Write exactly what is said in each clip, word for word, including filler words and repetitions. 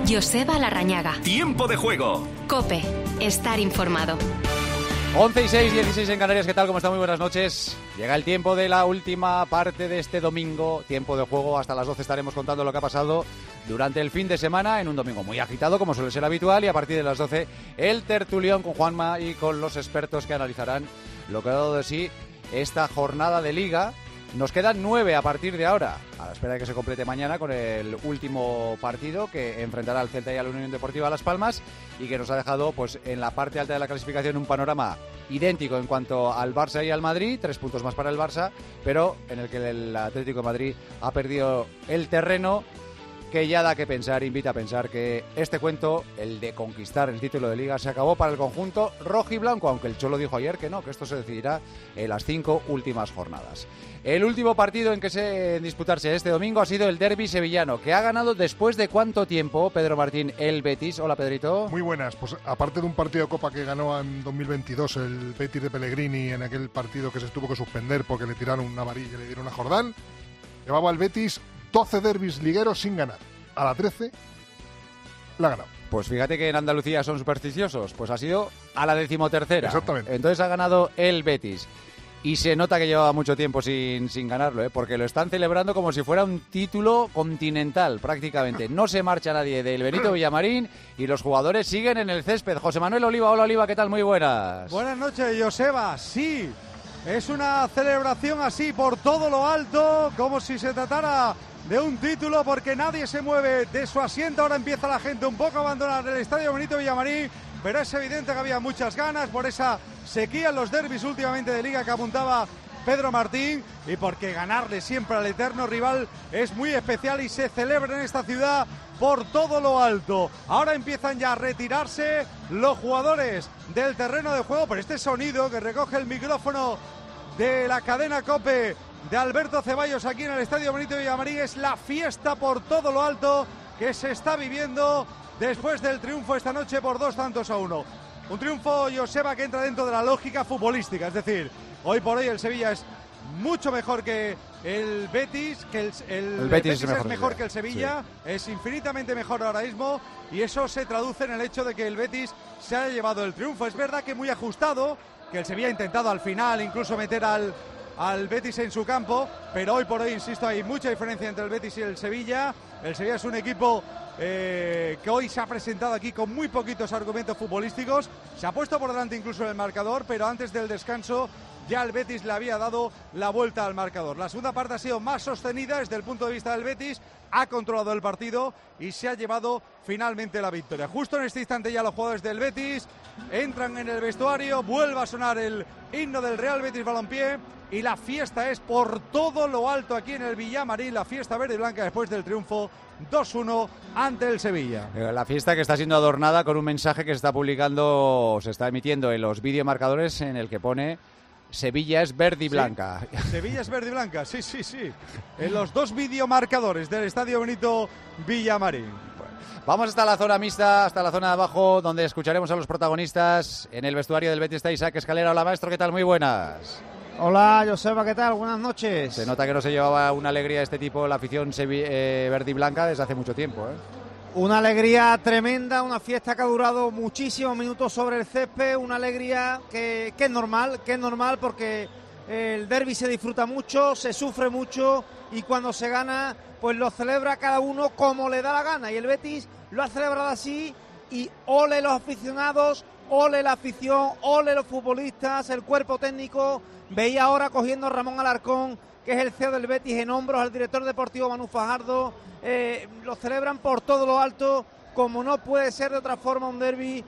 Joseba Larrañaga. Tiempo de juego. COPE. Estar informado. once y seis, dieciséis en Canarias. ¿Qué tal? ¿Cómo está? Muy buenas noches. Llega el tiempo de la última parte de este domingo. Tiempo de juego. Hasta las doce estaremos contando lo que ha pasado durante el fin de semana en un domingo muy agitado, como suele ser habitual. Y a partir de las doce, el tertulión con Juanma y con los expertos que analizarán lo que ha dado de sí esta jornada de Liga. Nos quedan nueve a partir de ahora, a la espera de que se complete mañana con el último partido que enfrentará al Celta y a la Unión Deportiva Las Palmas y que nos ha dejado pues en la parte alta de la clasificación un panorama idéntico en cuanto al Barça y al Madrid, tres puntos más para el Barça, pero en el que el Atlético de Madrid ha perdido el terreno, que ya da que pensar, invita a pensar que este cuento, el de conquistar el título de Liga, se acabó para el conjunto rojiblanco, aunque el Cholo dijo ayer que no, que esto se decidirá en las cinco últimas jornadas. El último partido en que se en disputarse este domingo ha sido el derbi sevillano, que ha ganado después de cuánto tiempo, Pedro Martín, el Betis. Hola, Pedrito. Muy buenas. Pues aparte de un partido de Copa que ganó en dos mil veintidós el Betis de Pellegrini en aquel partido que se tuvo que suspender porque le tiraron una amarilla y le dieron a Jordán, llevaba el Betis doce derbis ligueros sin ganar. A la trece la ha ganado. Pues fíjate que en Andalucía son supersticiosos. Pues ha sido a la decimotercera. Exactamente. Entonces ha ganado el Betis. Y se nota que llevaba mucho tiempo sin, sin ganarlo, ¿eh? Porque lo están celebrando como si fuera un título continental, prácticamente. No se marcha nadie del Benito Villamarín y los jugadores siguen en el césped. José Manuel Oliva, hola Oliva, ¿qué tal? Muy buenas. Buenas noches, Joseba. Sí, es una celebración así por todo lo alto, como si se tratara de un título, porque nadie se mueve de su asiento. Ahora empieza la gente un poco a abandonar el estadio Benito Villamarín, pero es evidente que había muchas ganas por esa sequía en los derbis últimamente de Liga que apuntaba Pedro Martín, y porque ganarle siempre al eterno rival es muy especial y se celebra en esta ciudad por todo lo alto. Ahora empiezan ya a retirarse los jugadores del terreno de juego, pero este sonido que recoge el micrófono de la cadena COPE de Alberto Ceballos aquí en el estadio Benito Villamarín es la fiesta por todo lo alto que se está viviendo después del triunfo esta noche por dos tantos a uno. Un triunfo, Joseba, que entra dentro de la lógica futbolística, es decir, hoy por hoy el Sevilla es mucho mejor que el Betis, que el, el, el Betis, Betis es mejor, es mejor que el Sevilla, sí. Es infinitamente mejor ahora mismo, y eso se traduce en el hecho de que el Betis se haya llevado el triunfo. Es verdad que muy ajustado, que el Sevilla ha intentado al final incluso meter al al Betis en su campo, pero hoy por hoy, insisto, hay mucha diferencia entre el Betis y el Sevilla. El Sevilla es un equipo eh, que hoy se ha presentado aquí con muy poquitos argumentos futbolísticos, se ha puesto por delante incluso en el marcador, pero antes del descanso ya el Betis le había dado la vuelta al marcador. La segunda parte ha sido más sostenida desde el punto de vista del Betis, ha controlado el partido y se ha llevado finalmente la victoria. Justo en este instante ya los jugadores del Betis entran en el vestuario, vuelve a sonar el himno del Real Betis Balompié y la fiesta es por todo lo alto aquí en el Villamarín, la fiesta verde y blanca después del triunfo dos uno ante el Sevilla. La fiesta que está siendo adornada con un mensaje que se está publicando, se está emitiendo en los videomarcadores en el que pone Sevilla es verde y blanca. Sí, Sevilla es verde y blanca, sí, sí, sí. En los dos videomarcadores del estadio Benito Villamarín. Vamos hasta la zona mixta, hasta la zona de abajo, donde escucharemos a los protagonistas. En el vestuario del Betis está Isaac Escalera. Hola, maestro, ¿qué tal? Muy buenas. Hola, Joseba, ¿qué tal? Buenas noches. Se nota que no se llevaba una alegría de este tipo la afición sevi- eh, verde y blanca desde hace mucho tiempo, ¿eh? Una alegría tremenda, una fiesta que ha durado muchísimos minutos sobre el césped, una alegría que, que es normal, que es normal porque el derbi se disfruta mucho, se sufre mucho y cuando se gana, pues lo celebra cada uno como le da la gana. Y el Betis lo ha celebrado así y ole los aficionados, ole la afición, ole los futbolistas, el cuerpo técnico. Veía ahora cogiendo a Ramón Alarcón, que es el C E O del Betis, en hombros al director deportivo Manu Fajardo. Eh, lo celebran por todo lo alto, como no puede ser de otra forma un derbi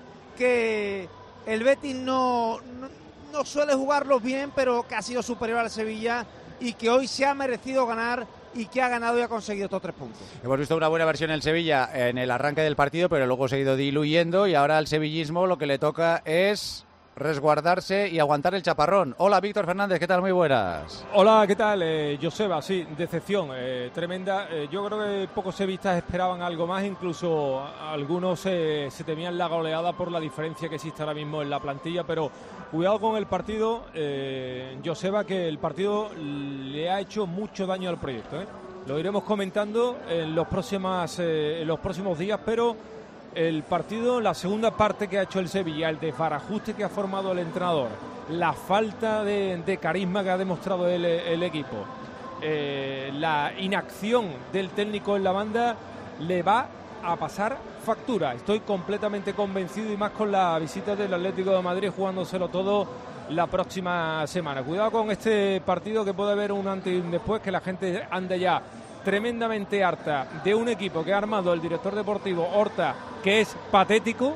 que el Betis no, no, no suele jugarlo bien, pero que ha sido superior al Sevilla y que hoy se ha merecido ganar y que ha ganado y ha conseguido estos tres puntos. Hemos visto una buena versión en el Sevilla en el arranque del partido, pero luego se ha ido diluyendo y ahora al sevillismo lo que le toca es resguardarse y aguantar el chaparrón. Hola, Víctor Fernández, ¿qué tal? Muy buenas. Hola, ¿qué tal? Eh, Joseba, sí, decepción eh, tremenda. Eh, yo creo que pocos sevillistas esperaban algo más, incluso algunos eh, se temían la goleada por la diferencia que existe ahora mismo en la plantilla, pero cuidado con el partido, eh, Joseba, que el partido le ha hecho mucho daño al proyecto, ¿eh? Lo iremos comentando en los, próximas, eh, en los próximos días, pero el partido, la segunda parte que ha hecho el Sevilla, el desbarajuste que ha formado el entrenador, la falta de, de carisma que ha demostrado el, el equipo, eh, la inacción del técnico en la banda, le va a pasar factura. Estoy completamente convencido, y más con la visita del Atlético de Madrid jugándoselo todo la próxima semana. Cuidado con este partido, que puede haber un antes y un después, que la gente ande ya tremendamente harta de un equipo que ha armado el director deportivo Horta, que es patético,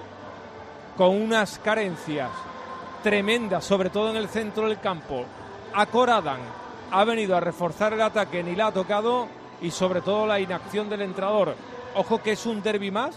con unas carencias tremendas, sobre todo en el centro del campo. Acoradan ha venido a reforzar el ataque, ni la ha tocado, y sobre todo la inacción del entrenador. Ojo que es un derbi más,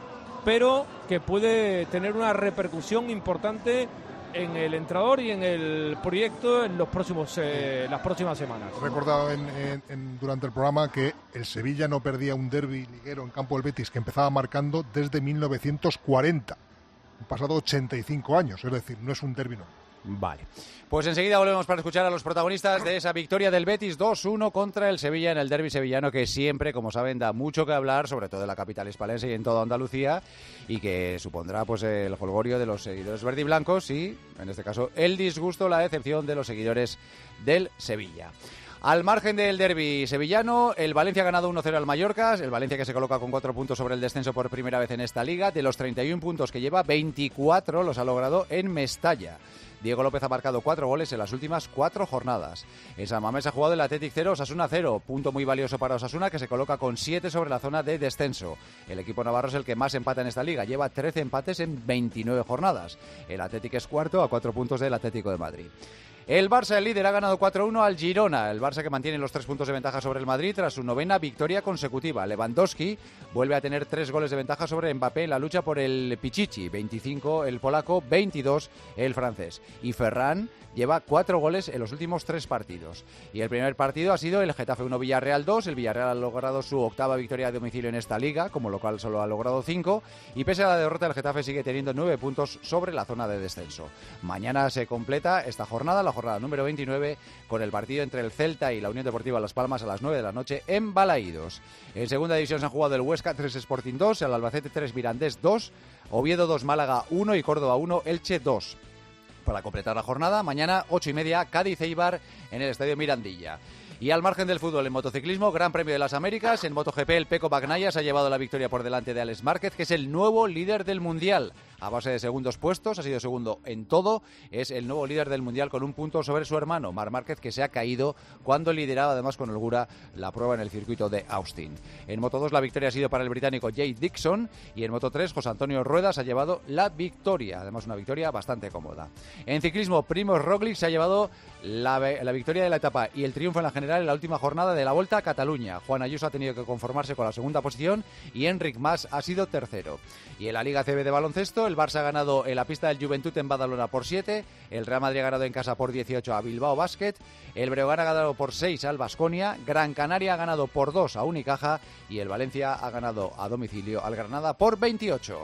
pero que puede tener una repercusión importante en el entrenador y en el proyecto en los próximos eh, las próximas semanas. He recordado en, en, en, durante el programa que el Sevilla no perdía un derbi liguero en campo del Betis, que empezaba marcando desde mil novecientos cuarenta. Han pasado ochenta y cinco años, es decir, no es un derbi nuevo. Vale, pues enseguida volvemos para escuchar a los protagonistas de esa victoria del Betis dos uno contra el Sevilla en el derbi sevillano, que siempre, como saben, da mucho que hablar, sobre todo en la capital hispalense y en toda Andalucía, y que supondrá pues el jolgorio de los seguidores verdiblancos y, en este caso, el disgusto, la decepción de los seguidores del Sevilla. Al margen del derbi sevillano, el Valencia ha ganado uno cero al Mallorca, el Valencia que se coloca con cuatro puntos sobre el descenso por primera vez en esta liga. De los treinta y uno puntos que lleva, veinticuatro los ha logrado en Mestalla. Diego López ha marcado cuatro goles en las últimas cuatro jornadas. En San Mamés ha jugado el Athletic cero, Osasuna cero, punto muy valioso para Osasuna, que se coloca con siete sobre la zona de descenso. El equipo navarro es el que más empata en esta liga, lleva trece empates en veintinueve jornadas. El Athletic es cuarto a cuatro puntos del Atlético de Madrid. El Barça, el líder, ha ganado cuatro uno al Girona. El Barça, que mantiene los tres puntos de ventaja sobre el Madrid tras su novena victoria consecutiva. Lewandowski vuelve a tener tres goles de ventaja sobre Mbappé en la lucha por el Pichichi. veinticinco el polaco, veintidós el francés. Y Ferran lleva cuatro goles en los últimos tres partidos. Y el primer partido ha sido el Getafe uno Villarreal dos. El Villarreal ha logrado su octava victoria a domicilio en esta liga, como local solo ha logrado cinco. Y pese a la derrota, el Getafe sigue teniendo nueve puntos sobre la zona de descenso. Mañana se completa esta jornada, la jornada número veintinueve, con el partido entre el Celta y la Unión Deportiva Las Palmas a las nueve de la noche en Balaídos. En segunda división se han jugado el Huesca tres Sporting dos, el Albacete tres Mirandés dos, Oviedo dos Málaga uno y Córdoba uno Elche dos. Para completar la jornada, mañana ocho y media, Cádiz-Eibar en el Estadio Mirandilla. Y al margen del fútbol, en motociclismo, Gran Premio de las Américas. En MotoGP, el Peco Bagnaia se ha llevado la victoria por delante de Alex Márquez, que es el nuevo líder del Mundial. A base de segundos puestos, ha sido segundo en todo. Es el nuevo líder del Mundial con un punto sobre su hermano, Marc Márquez, que se ha caído cuando lideraba además con holgura la prueba en el circuito de Austin. En Moto dos, la victoria ha sido para el británico Jay Dixon. Y en Moto tres, José Antonio Rueda se ha llevado la victoria. Además, una victoria bastante cómoda. En ciclismo, Primož Roglič se ha llevado la, la victoria de la etapa y el triunfo en la general en la última jornada de la Volta a Cataluña. Juan Ayuso ha tenido que conformarse con la segunda posición y Enric Mas ha sido tercero. Y en la Liga C B de baloncesto, el Barça ha ganado en la pista del Joventut en Badalona por siete, el Real Madrid ha ganado en casa por dieciocho a Bilbao Basket, el Breogán ha ganado por seis al Baskonia, Gran Canaria ha ganado por dos a Unicaja y el Valencia ha ganado a domicilio al Granada por veintiocho.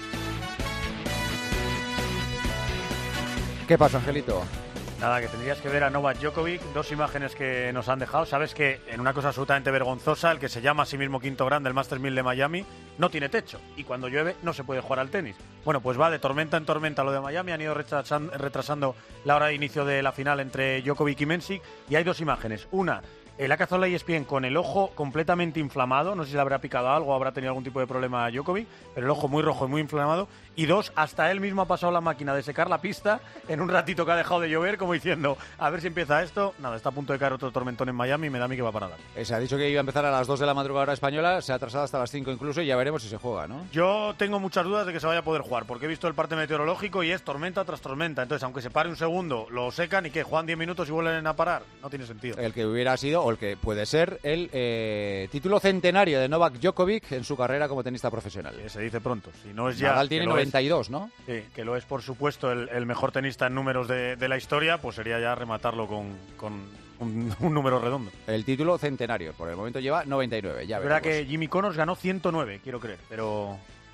¿Qué pasa, Angelito? Nada, que tendrías que ver a Novak Djokovic, dos imágenes que nos han dejado. Sabes que en una cosa absolutamente vergonzosa, el que se llama a sí mismo quinto grande, el Masters mil de Miami, no tiene techo. Y cuando llueve no se puede jugar al tenis. Bueno, pues va de tormenta en tormenta lo de Miami. Han ido retrasando, retrasando la hora de inicio de la final entre Djokovic y Mensik. Y hay dos imágenes. Una, el ha cazado la E S P N con el ojo completamente inflamado. No sé si le habrá picado algo o habrá tenido algún tipo de problema a Djokovic, pero el ojo muy rojo y muy inflamado. Y dos, hasta él mismo ha pasado la máquina de secar la pista en un ratito que ha dejado de llover, como diciendo, a ver si empieza esto. Nada, está a punto de caer otro tormentón en Miami y me da a mí que va para dar. Eh, se ha dicho que iba a empezar a las dos de la madrugada hora española, se ha atrasado hasta las cinco incluso y ya veremos si se juega, ¿no? Yo tengo muchas dudas de que se vaya a poder jugar, porque he visto el parte meteorológico y es tormenta tras tormenta. Entonces, aunque se pare un segundo, lo secan y que juegan diez minutos y vuelven a parar. No tiene sentido. El que hubiera sido, o el que puede ser, el eh, título centenario de Novak Djokovic en su carrera como tenista profesional. Sí, se dice pronto. Si no es ya, Nadal tiene noventa y dos, es, ¿no? Sí, que lo es, por supuesto, el, el mejor tenista en números de, de la historia, pues sería ya rematarlo con, con un, un número redondo. El título centenario, por el momento lleva noventa y nueve, ya Es veremos. verdad que Jimmy Connors ganó ciento nueve, quiero creer, pero...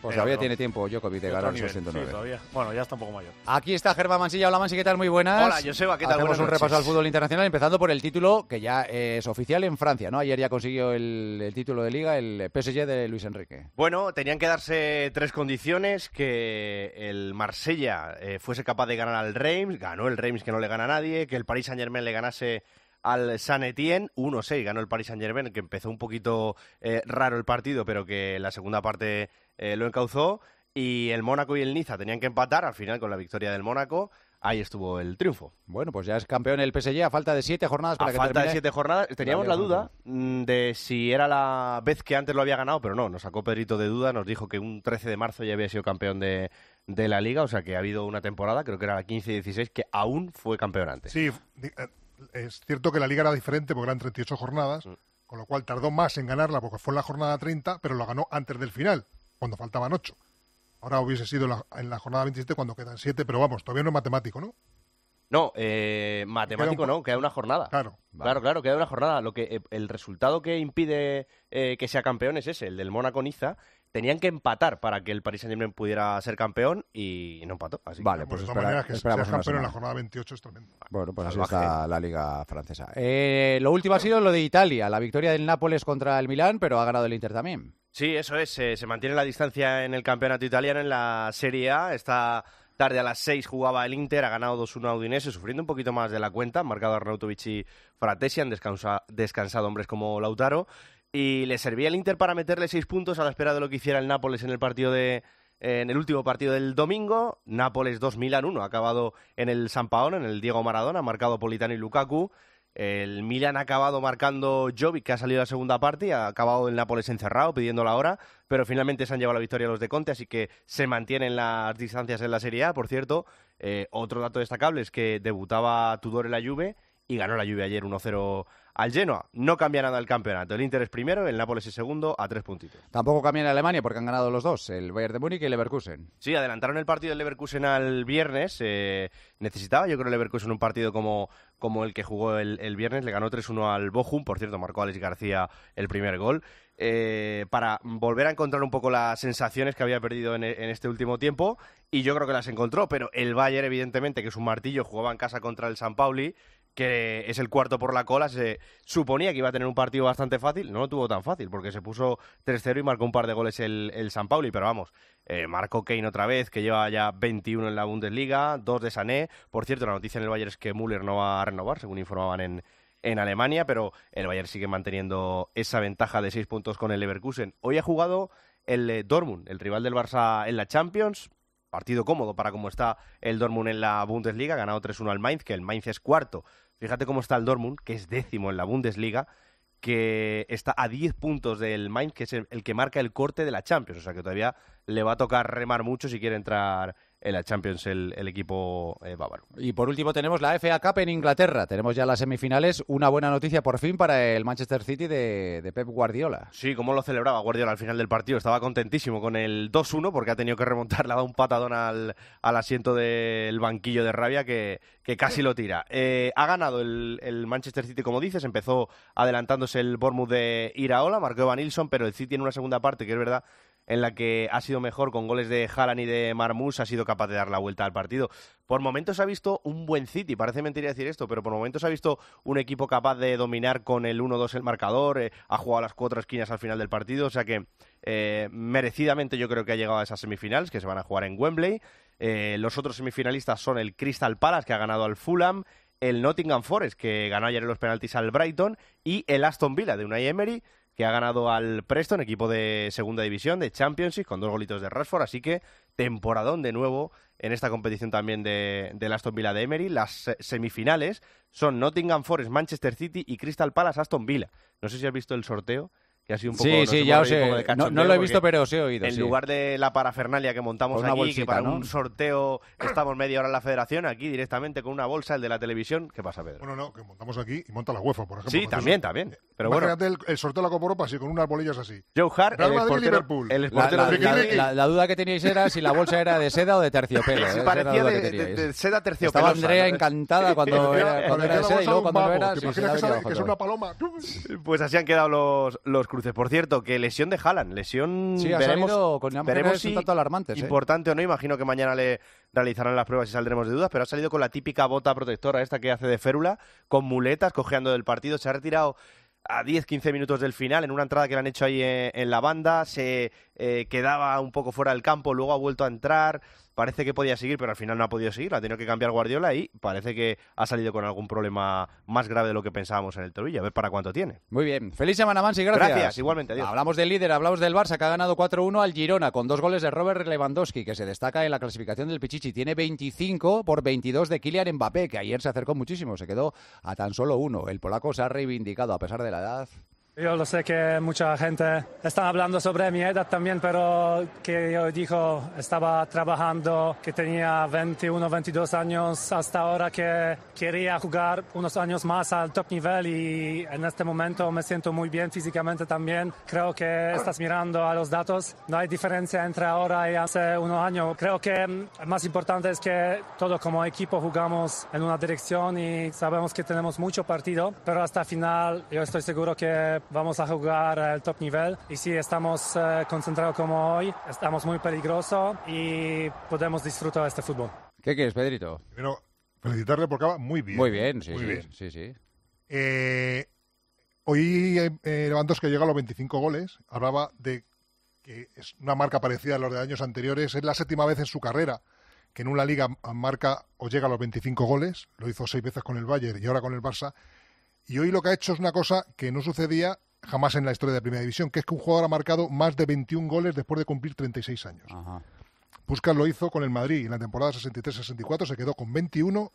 Pues Eh, todavía otro- tiene tiempo Djokovic de de ganar otro esos nivel. ciento nueve. Sí, todavía. Bueno, ya está un poco mayor. Aquí está Germán Mansilla. Hola, Mansi, ¿qué tal? Muy buenas. Hola, Joseba, ¿qué tal? Hacemos Buenas un repaso noches. al fútbol internacional, empezando por el título que ya es oficial en Francia, ¿no? Ayer ya consiguió el, el título de Liga, el P S G de Luis Enrique. Bueno, tenían que darse tres condiciones, que el Marsella eh, fuese capaz de ganar al Reims, ganó el Reims que no le gana a nadie, que el Paris Saint-Germain le ganase al Saint-Étienne, uno seis ganó el Paris Saint-Germain, que empezó un poquito eh, raro el partido, pero que la segunda parte eh, lo encauzó, y el Mónaco y el Niza tenían que empatar, al final con la victoria del Mónaco, ahí estuvo el triunfo. Bueno, pues ya es campeón el P S G a falta de siete jornadas para A que falta termine. de siete jornadas, teníamos la la Liga duda mm, de si era la vez que antes lo había ganado, pero no, nos sacó Pedrito de duda, nos dijo que un trece de marzo ya había sido campeón de, de la Liga, o sea que ha habido una temporada, creo que era la quince dieciséis, que aún fue campeón antes. Sí, di- eh, es cierto que la liga era diferente porque eran treinta y ocho jornadas, Mm. con lo cual tardó más en ganarla porque fue en la jornada treinta, pero la ganó antes del final, cuando faltaban ocho. Ahora hubiese sido la- en la jornada veintisiete cuando quedan siete, pero vamos, todavía no es matemático, ¿no? No, eh, matemático Queda un po- no, queda una jornada. Claro. Claro, claro, queda una jornada. Lo que eh, el resultado que impide eh, que sea campeón es ese, el del Mónaco-Niza. Tenían que empatar para que el Paris Saint-Germain pudiera ser campeón y no empató. Así que- Vale, Bueno, pues de todas espera- maneras, que esperamos seas una campeón en la semana. jornada veintiocho es tremendo. Bueno, pues así Salvaje. está la Liga francesa. Eh, lo último ha sido lo de Italia, la victoria del Nápoles contra el Milán, pero ha ganado el Inter también. Sí, eso es. eh, se mantiene la distancia en el campeonato italiano, en la Serie A. Esta tarde a las seis jugaba el Inter, ha ganado dos uno a Udinese, sufriendo un poquito más de la cuenta. Han marcado Arnautovic y Fratesi, han descansa- descansado hombres como Lautaro. Y le servía el Inter para meterle seis puntos a la espera de lo que hiciera el Nápoles en el partido de... En el último partido del domingo, Nápoles dos, Milán uno, ha acabado en el San Paolo, en el Diego Maradona, ha marcado Politano y Lukaku. El Milan ha acabado marcando Jovic, que ha salido la segunda parte, y ha acabado el Nápoles encerrado, pidiendo la hora, pero finalmente se han llevado la victoria los de Conte, así que se mantienen las distancias en la Serie A. Por cierto, eh, otro dato destacable es que debutaba Tudor en la Juve y ganó la Juve ayer uno cero al Genoa. No cambia nada el campeonato. El Inter es primero, el Nápoles es segundo, a tres puntitos. Tampoco cambia en Alemania porque han ganado los dos, el Bayern de Múnich y el Leverkusen. Sí, adelantaron el partido del Leverkusen al viernes. Eh, necesitaba, yo creo, el Leverkusen un partido como, como el que jugó el, el viernes. Le ganó tres uno al Bochum. Por cierto, marcó Alex García el primer gol. Eh, para volver a encontrar un poco las sensaciones que había perdido en, en este último tiempo. Y yo creo que las encontró. Pero el Bayern, evidentemente, que es un martillo, jugaba en casa contra el San Pauli, que es el cuarto por la cola. Se suponía que iba a tener un partido bastante fácil, no lo tuvo tan fácil, porque se puso tres cero y marcó un par de goles el, el San Pauli, pero vamos, eh, marcó Kane otra vez, que lleva ya veintiuno en la Bundesliga, dos de Sané. Por cierto, la noticia en el Bayern es que Müller no va a renovar, según informaban en, en Alemania, pero el Bayern sigue manteniendo esa ventaja de seis puntos con el Leverkusen. Hoy ha jugado el eh, Dortmund, el rival del Barça en la Champions. Partido cómodo para cómo está el Dortmund en la Bundesliga, ha ganado tres uno al Mainz, que el Mainz es cuarto. Fíjate cómo está el Dortmund, que es décimo en la Bundesliga, que está a diez puntos del Mainz, que es el, el que marca el corte de la Champions. O sea que todavía le va a tocar remar mucho si quiere entrar en la Champions el, el equipo eh, bávaro. Y por último tenemos la F A Cup en Inglaterra. Tenemos ya las semifinales. Una buena noticia por fin para el Manchester City de, de Pep Guardiola. Sí, cómo lo celebraba Guardiola al final del partido. Estaba contentísimo con el dos uno porque ha tenido que remontar, le ha dado un patadón al, al asiento del banquillo de rabia que, que casi lo tira. Eh, ha ganado el, el Manchester City, como dices. Empezó adelantándose el Bournemouth de Iraola, marcó Evan Nilsson, pero el City en una segunda parte, que es verdad, en la que ha sido mejor con goles de Haaland y de Marmoush, ha sido capaz de dar la vuelta al partido. Por momentos ha visto un buen City, parece mentira decir esto, pero por momentos ha visto un equipo capaz de dominar con el uno dos el marcador, eh, ha jugado las cuatro esquinas al final del partido, o sea que eh, merecidamente yo creo que ha llegado a esas semifinales, que se van a jugar en Wembley. Eh, los otros semifinalistas son el Crystal Palace, que ha ganado al Fulham, el Nottingham Forest, que ganó ayer en los penaltis al Brighton, y el Aston Villa de Unai Emery, que ha ganado al Preston, equipo de segunda división, de Championship, con dos golitos de Rashford, así que temporadón de nuevo en esta competición también de, del Aston Villa de Emery. Las semifinales son Nottingham Forest, Manchester City y Crystal Palace, Aston Villa. No sé si has visto el sorteo, que ha sido un poco... Sí, nos sí, hemos ya reído os un he... poco de No, cachondeo no lo he porque visto, pero os he oído, en sí. lugar de la parafernalia que montamos Con una aquí, bolsita, que para ¿no? un sorteo estamos media hora en la federación, aquí directamente con una bolsa, el de la televisión. ¿Qué pasa, Pedro? Bueno, no, que montamos aquí y monta la UEFA, por ejemplo. Sí, Entonces, también, también. Pero bueno, imagínate el, el sorteo de la Copa Europa así, con unas bolillas así. Joe Hart, Real el Madrid, portero, Liverpool. el La, portero la- de la- Ricky. la- la duda que teníais era si la bolsa era de seda o de terciopelo. Sí, ¿eh? Esa era la parecía duda de, que de- teníais. de seda terciopelosa. Estaba Andrea ¿no? encantada cuando Parecía- era, cuando parecía era de la seda y bolsa luego de un cuando no pavo. era... ¿Te sí, imaginas se le ha que, venido sale- que es abajo una todo. paloma? Pues así han quedado los, los cruces. Por cierto, que lesión de Haaland, lesión... Sí, ha veremos, salido con imágenes veremos un si tanto alarmantes. ¿eh? Importante o no, imagino que mañana le realizarán las pruebas y saldremos de dudas, pero ha salido con la típica bota protectora esta que hace de férula, con muletas, cojeando del partido. Se ha retirado a diez a quince minutos del final en una entrada que le han hecho ahí en, en la banda. Se eh, quedaba un poco fuera del campo, luego ha vuelto a entrar. Parece que podía seguir, pero al final no ha podido seguir. La ha tenido que cambiar Guardiola y parece que ha salido con algún problema más grave de lo que pensábamos en el tobillo. A ver para cuánto tiene. Muy bien. Feliz semana, Mansi. Gracias. Gracias, igualmente. Adiós. Hablamos del líder, hablamos del Barça, que ha ganado cuatro uno al Girona con dos goles de Robert Lewandowski, que se destaca en la clasificación del Pichichi. Tiene veinticinco por veintidós de Kylian Mbappé, que ayer se acercó muchísimo. Se quedó a tan solo uno. El polaco se ha reivindicado a pesar de la edad. Yo lo sé que mucha gente está hablando sobre mi edad también, pero que yo dijo, estaba trabajando, que tenía veintiuno, veintidós años hasta ahora, que quería jugar unos años más al top nivel y en este momento me siento muy bien físicamente también. Creo que estás mirando a los datos, no hay diferencia entre ahora y hace unos años. Creo que lo más importante es que todos como equipo jugamos en una dirección y sabemos que tenemos mucho partido, pero hasta el final yo estoy seguro que vamos a jugar al top nivel y si estamos eh, concentrados como hoy, estamos muy peligrosos y podemos disfrutar de este fútbol. ¿Qué quieres, Pedrito? Primero, felicitarle porque va muy bien. Muy bien, sí, muy sí, bien. sí, sí. Eh, hoy eh, Lewandowski llega a los veinticinco goles. Hablaba de que es una marca parecida a los de años anteriores. Es la séptima vez en su carrera que en una liga marca o llega a los veinticinco goles. Lo hizo seis veces con el Bayern y ahora con el Barça. Y hoy lo que ha hecho es una cosa que no sucedía jamás en la historia de Primera División, que es que un jugador ha marcado más de veintiún goles después de cumplir treinta y seis años. Ajá. Puskás lo hizo con el Madrid en la temporada sesenta y tres sesenta y cuatro, se quedó con veintiuno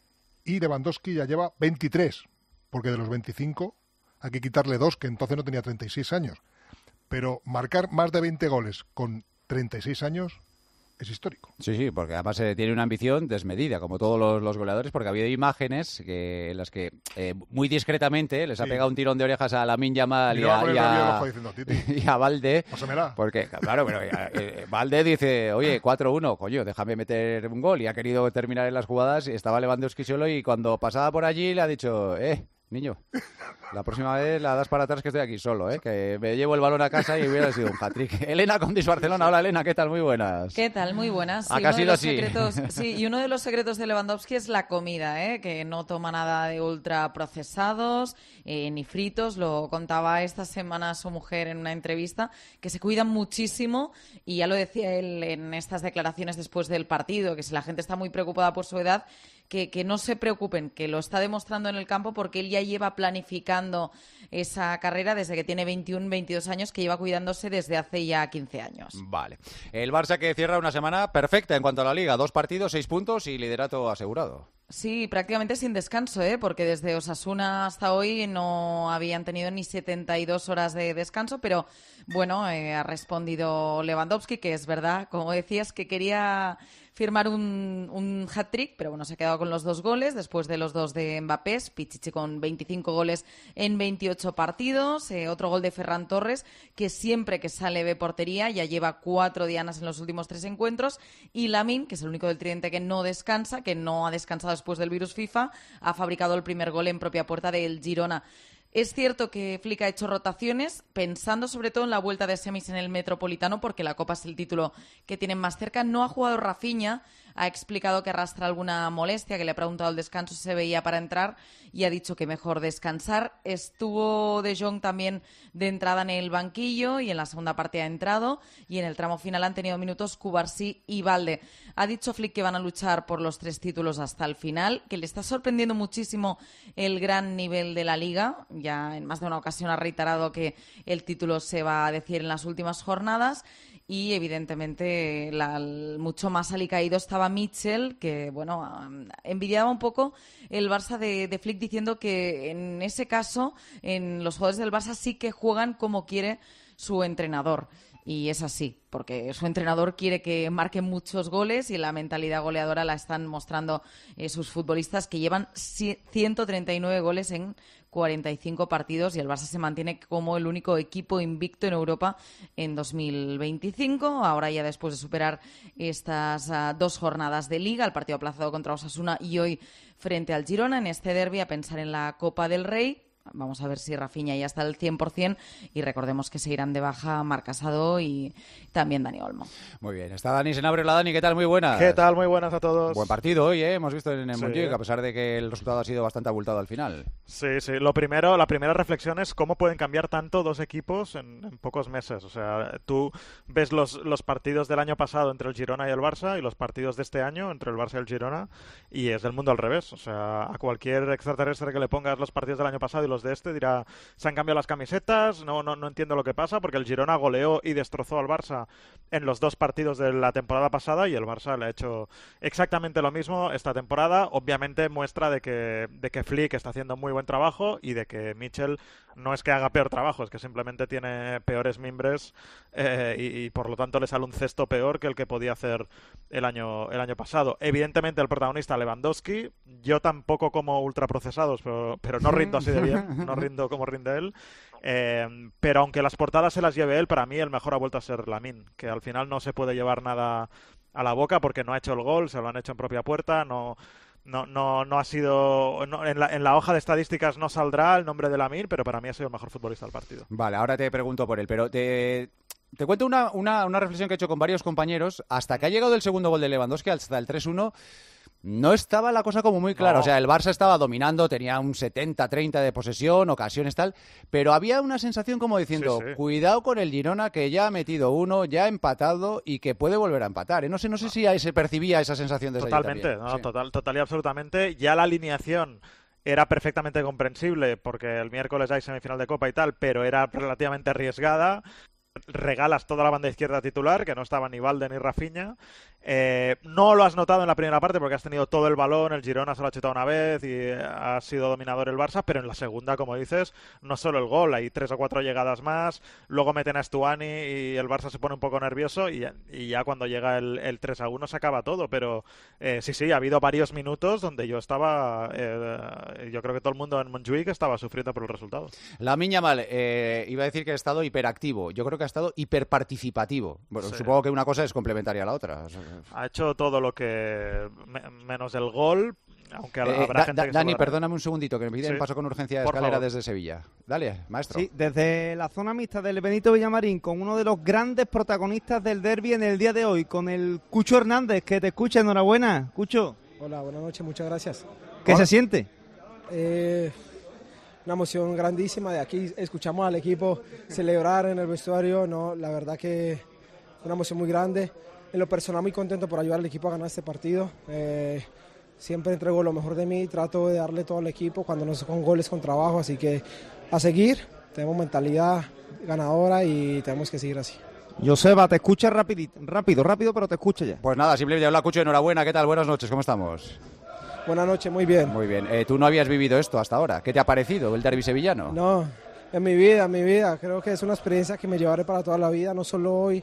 y Lewandowski ya lleva veintitrés, porque de los veinticinco hay que quitarle dos, que entonces no tenía treinta y seis años. Pero marcar más de veinte goles con treinta y seis años es histórico. Sí, sí, porque además eh, tiene una ambición desmedida, como todos los, los goleadores, porque ha habido imágenes que, en las que eh, muy discretamente les ha Sí. pegado un tirón de orejas a Lamine Yamal y Miraba a, por el y a- rabillo del ojo diciendo, "Titi, y a Valde. pásamela". Porque, claro, pero eh, eh, Valde dice, oye, cuatro uno, coño, déjame meter un gol. Y ha querido terminar en las jugadas y estaba Lewandowski solo y cuando pasaba por allí le ha dicho, eh, niño, la próxima vez la das para atrás que estoy aquí solo, ¿eh? Que me llevo el balón a casa y hubiera sido un hat-trick. Elena Condis Barcelona. Hola, Elena, ¿qué tal? Muy buenas. ¿Qué tal? Muy buenas. ¿Ha Sí, que ha uno de sido los así? secretos, sí, y uno de los secretos de Lewandowski es la comida, ¿eh? Que no toma nada de ultraprocesados eh, ni fritos. Lo contaba esta semana su mujer en una entrevista, que se cuidan muchísimo y ya lo decía él en estas declaraciones después del partido, que si la gente está muy preocupada por su edad, que, que no se preocupen, que lo está demostrando en el campo porque él ya lleva planificando esa carrera desde que tiene veintiuno, veintidós años, que lleva cuidándose desde hace ya quince años. Vale. El Barça que cierra una semana perfecta en cuanto a la Liga. Dos partidos, seis puntos y liderato asegurado. Sí, prácticamente sin descanso, ¿eh? Porque desde Osasuna hasta hoy no habían tenido ni setenta y dos horas de descanso, pero bueno, eh, ha respondido Lewandowski, que es verdad, como decías, que quería firmar un, un hat-trick, pero bueno, se ha quedado con los dos goles, después de los dos de Mbappé, Pichichi con veinticinco goles en veintiocho partidos, eh, otro gol de Ferran Torres, que siempre que sale ve portería, ya lleva cuatro dianas en los últimos tres encuentros, y Lamine, que es el único del tridente que no descansa, que no ha descansado después del virus FIFA, ha fabricado el primer gol en propia puerta del Girona. Es cierto que Flick ha hecho rotaciones, pensando sobre todo en la vuelta de semis en el Metropolitano, porque la Copa es el título que tienen más cerca. No ha jugado Rafinha, ha explicado que arrastra alguna molestia, que le ha preguntado el descanso si se veía para entrar y ha dicho que mejor descansar. Estuvo De Jong también de entrada en el banquillo y en la segunda parte ha entrado, y en el tramo final han tenido minutos Cubarsí y Valde. Ha dicho Flick que van a luchar por los tres títulos hasta el final, que le está sorprendiendo muchísimo el gran nivel de la Liga. Ya en más de una ocasión ha reiterado que el título se va a decir en las últimas jornadas. Y evidentemente la, el mucho más alicaído estaba Mitchell, que bueno, envidiaba un poco el Barça de, de Flick, diciendo que en ese caso en los jugadores del Barça sí que juegan como quiere su entrenador. Y es así, porque su entrenador quiere que marquen muchos goles y la mentalidad goleadora la están mostrando eh, sus futbolistas, que llevan ciento treinta y nueve goles en cuarenta y cinco partidos, y el Barça se mantiene como el único equipo invicto en Europa en dos mil veinticinco. Ahora ya después de superar estas uh, dos jornadas de Liga, el partido aplazado contra Osasuna y hoy frente al Girona, en este derbi a pensar en la Copa del Rey. Vamos a ver si Rafinha ya está al cien por ciento y recordemos que se irán de baja Marc Casado y también Dani Olmo. Muy bien, está Dani Senabre. Hola Dani, ¿qué tal? Muy buenas. ¿Qué tal? Muy buenas a todos. Buen partido hoy, ¿eh? Hemos visto en el Sí. Montjuic, a pesar de que el resultado ha sido bastante abultado al final. Sí, sí. Lo primero, la primera reflexión es cómo pueden cambiar tanto dos equipos en, en pocos meses. O sea, tú ves los, los partidos del año pasado entre el Girona y el Barça y los partidos de este año entre el Barça y el Girona y es del mundo al revés. O sea, a cualquier extraterrestre que le pongas los partidos del año pasado y los de este dirá, se han cambiado las camisetas, no, no, no entiendo lo que pasa, porque el Girona goleó y destrozó al Barça en los dos partidos de la temporada pasada y el Barça le ha hecho exactamente lo mismo esta temporada. Obviamente muestra de que, de que Flick está haciendo muy buen trabajo y de que Mitchell no es que haga peor trabajo, es que simplemente tiene peores mimbres eh, y, y por lo tanto le sale un cesto peor que el que podía hacer el año, el año pasado. Evidentemente el protagonista Lewandowski, yo tampoco como ultraprocesados, pero, pero no rindo así de bien, no rindo como rinde él. Eh, pero aunque las portadas se las lleve él, para mí el mejor ha vuelto a ser Lamine, que al final no se puede llevar nada a la boca porque no ha hecho el gol, se lo han hecho en propia puerta, no... No, no, no ha sido... No, en, la, en la hoja de estadísticas no saldrá el nombre de Lamine, pero para mí ha sido el mejor futbolista del partido. Vale, ahora te pregunto por él, pero te, te cuento una, una, una reflexión que he hecho con varios compañeros. Hasta que ha llegado el segundo gol de Lewandowski, hasta el tres uno, no estaba la cosa como muy clara. No. O sea, el Barça estaba dominando, tenía un setenta treinta de posesión, ocasiones tal, pero había una sensación como diciendo, Sí, sí. cuidado con el Girona, que ya ha metido uno, ya ha empatado y que puede volver a empatar. ¿eh? No sé, no sé si ahí se percibía esa sensación desde allí Totalmente, también. no, Sí. total, total y absolutamente. Ya la alineación era perfectamente comprensible porque el miércoles hay semifinal de Copa y tal, pero era relativamente arriesgada. Regalas toda la banda izquierda titular, que no estaba ni Valde ni Rafinha. Eh, no lo has notado en la primera parte porque has tenido todo el balón, el Girona se lo ha chutado una vez y ha sido dominador el Barça, pero en la segunda, como dices, no solo el gol, hay tres o cuatro llegadas más, luego meten a Stuani y el Barça se pone un poco nervioso y, y ya cuando llega el, el tres a uno se acaba todo, pero eh, sí, sí, ha habido varios minutos donde yo estaba, eh, yo creo que todo el mundo en Montjuic estaba sufriendo por el resultado. Lamine Yamal, eh, iba a decir que ha estado hiperactivo. Yo creo que ha estado hiperparticipativo. Bueno, Sí. supongo que una cosa es complementaria a la otra. O sea, Ha hecho todo lo que... me- menos el gol, aunque Eh, habrá Da- gente Da- que Dani, se lo dará. perdóname un segundito, que me piden Sí. paso con urgencia de Por escalera favor. desde Sevilla. Dale, maestro. Sí, desde la zona mixta del Benito Villamarín, con uno de los grandes protagonistas del derbi en el día de hoy, con el Cucho Hernández, que te escucha. Enhorabuena, Cucho. Hola, buenas noches, muchas gracias. ¿Qué Hola. se siente? Eh, una emoción grandísima. De aquí escuchamos al equipo celebrar en el vestuario. No, la verdad que una emoción muy grande. En lo personal, muy contento por ayudar al equipo a ganar este partido. Eh, siempre entrego lo mejor de mí, trato de darle todo al equipo cuando no son goles con trabajo. Así que a seguir, tenemos mentalidad ganadora y tenemos que seguir así. Joseba, te escucha rapidito, rápido, rápido, pero te escucha ya. Pues nada, simplemente habla, Cucho, enhorabuena. ¿Qué tal? Buenas noches, ¿cómo estamos? Buenas noches, muy bien. Muy bien. Eh, ¿Tú no habías vivido esto hasta ahora? ¿Qué te ha parecido el derbi sevillano? No, en mi vida, en mi vida. Creo que es una experiencia que me llevaré para toda la vida, no solo hoy.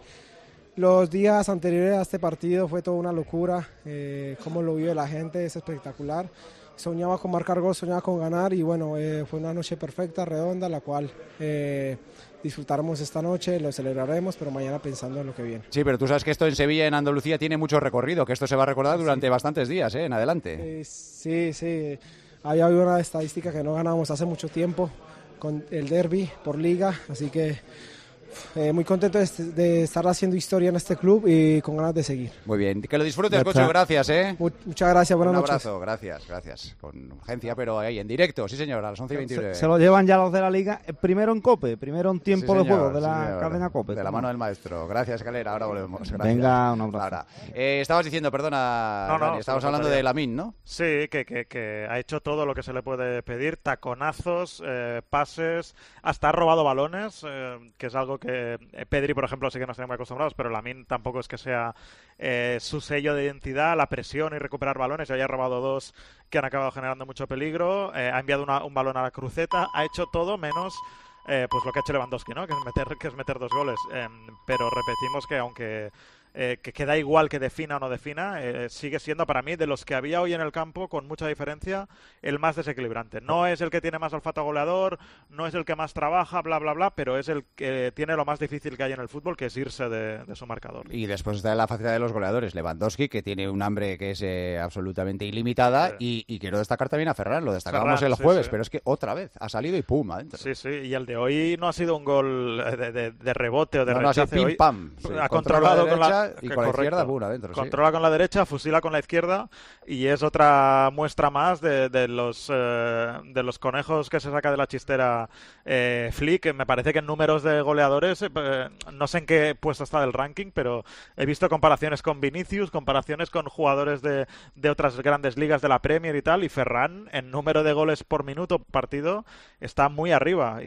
Los días anteriores a este partido fue toda una locura. Eh, cómo lo vive la gente es espectacular. Soñaba con marcar gol, soñaba con ganar y bueno, eh, fue una noche perfecta, redonda, la cual eh, disfrutaremos esta noche, lo celebraremos, pero mañana pensando en lo que viene. Sí, pero tú sabes que esto en Sevilla, en Andalucía, tiene mucho recorrido, que esto se va a recordar durante bastantes días, ¿eh? En adelante. Eh, sí, sí. Había una estadística que no ganábamos hace mucho tiempo con el derbi por liga, así que eh, muy contento de, de estar haciendo historia en este club y con ganas de seguir. Muy bien. Que lo disfrutes, Ya Cocho, está. gracias, ¿eh? Mu- Muchas gracias, buenas Un noches. abrazo, gracias, gracias. Con urgencia, pero ahí, en directo, sí señor, a las once y veintinueve. Se, se lo llevan ya los de la liga, eh, primero en Cope, primero en tiempo Sí, de señor, juego de sí, la señor. cadena Cope. De la mano del maestro. Gracias, Calera. Ahora volvemos. Gracias. Venga, un abrazo. Ahora. Eh, estabas diciendo, perdona, No, no, Dani, estabas solo hablando faltaría. de Lamine, ¿no? Sí, que, que, que ha hecho todo lo que se le puede pedir, taconazos, eh, pases, hasta ha robado balones, eh, que es algo que eh, Pedri, por ejemplo, sí que nos tenemos acostumbrados, pero Lamine tampoco es que sea eh, su sello de identidad, la presión y recuperar balones. Ya ha robado dos que han acabado generando mucho peligro, eh, ha enviado una- un balón a la cruceta, ha hecho todo menos... Eh, pues lo que ha hecho Lewandowski, ¿no? Que es meter, que es meter dos goles. Eh, pero repetimos que aunque eh, que, que da igual que defina o no defina, eh, sigue siendo para mí de los que había hoy en el campo, con mucha diferencia, el más desequilibrante. No es el que tiene más olfato goleador, no es el que más trabaja, bla, bla, bla, pero es el que tiene lo más difícil que hay en el fútbol, que es irse de, de su marcador. Y después está la facilidad de los goleadores. Lewandowski, que tiene un hambre que es eh, absolutamente ilimitada, sí. y, y quiero destacar también a Ferran, lo destacábamos Ferran, el sí, jueves, sí. pero es que otra vez ha salido y pum, adentro. Sí, sí, y el de hoy no ha sido un gol de, de, de rebote o de no, rechace. No, ha sido pim, pam. Sí, ha controlado con la, y con la izquierda, pum, adentro. Controla sí. con la derecha, fusila con la izquierda, y es otra muestra más de, de los eh, de los conejos que se saca de la chistera eh, Flick. Me parece que en números de goleadores, eh, no sé en qué puesto está del ranking, pero he visto comparaciones con Vinicius, comparaciones con jugadores de, de otras grandes ligas de la Premier y tal, y Ferran en número de goles por minuto partido está muy arriba,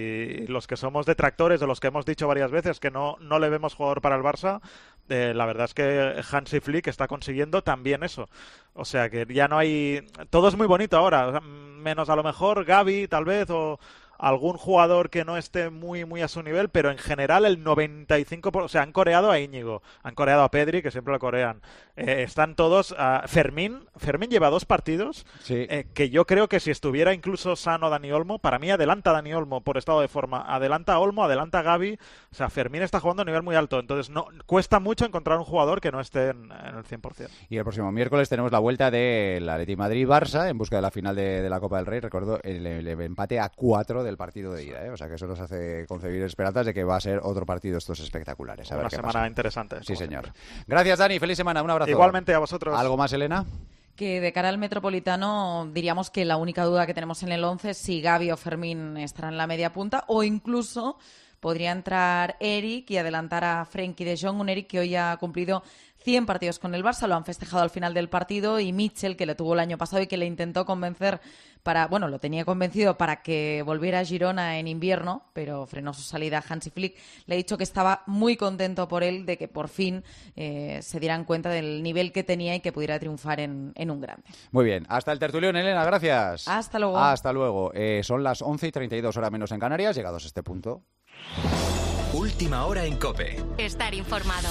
y los que somos detractores, de los que hemos dicho varias veces que no, no le vemos jugador para el Barça, eh, la verdad es que Hansi Flick está consiguiendo también eso. O sea que ya no hay... Todo es muy bonito ahora, o sea, menos a lo mejor Gavi tal vez, o algún jugador que no esté muy muy a su nivel, pero en general el noventa y cinco por ciento, o sea, han coreado a Íñigo, han coreado a Pedri, que siempre lo corean. Eh, están todos... Uh, Fermín, Fermín lleva dos partidos sí. eh, que yo creo que si estuviera incluso sano Dani Olmo, para mí adelanta a Dani Olmo por estado de forma, adelanta a Olmo, adelanta a Gavi, o sea, Fermín está jugando a un nivel muy alto, entonces no cuesta mucho encontrar un jugador que no esté en, en el cien por ciento. Y el próximo miércoles tenemos la vuelta del Atleti Madrid-Barça en busca de la final de, de la Copa del Rey. Recuerdo el, el empate a cuatro del partido de ida, ¿eh? O sea que eso nos hace concebir esperanzas de que va a ser otro partido estos espectaculares. A ver Una qué semana pasa. interesante. Sí, señor. Siempre. Gracias, Dani. Feliz semana. Un abrazo. Igualmente a vosotros. ¿Algo más, Elena? Que de cara al Metropolitano diríamos que la única duda que tenemos en el once es si Gavi o Fermín estarán en la media punta, o incluso podría entrar Eric y adelantar a Frenkie de Jong, un Eric que hoy ha cumplido cien partidos con el Barça, lo han festejado al final del partido, y Mitchell, que le tuvo el año pasado y que le intentó convencer para, bueno, lo tenía convencido para que volviera a Girona en invierno, pero frenó su salida a Hansi Flick. Le ha dicho que estaba muy contento por él de que por fin eh, se dieran cuenta del nivel que tenía y que pudiera triunfar en, en un grande. Muy bien, hasta el tertulión, Elena, gracias. Hasta luego. Hasta luego. Eh, son las once y treinta y dos, horas menos en Canarias, llegados a este punto. Última hora en COPE. Estar informado.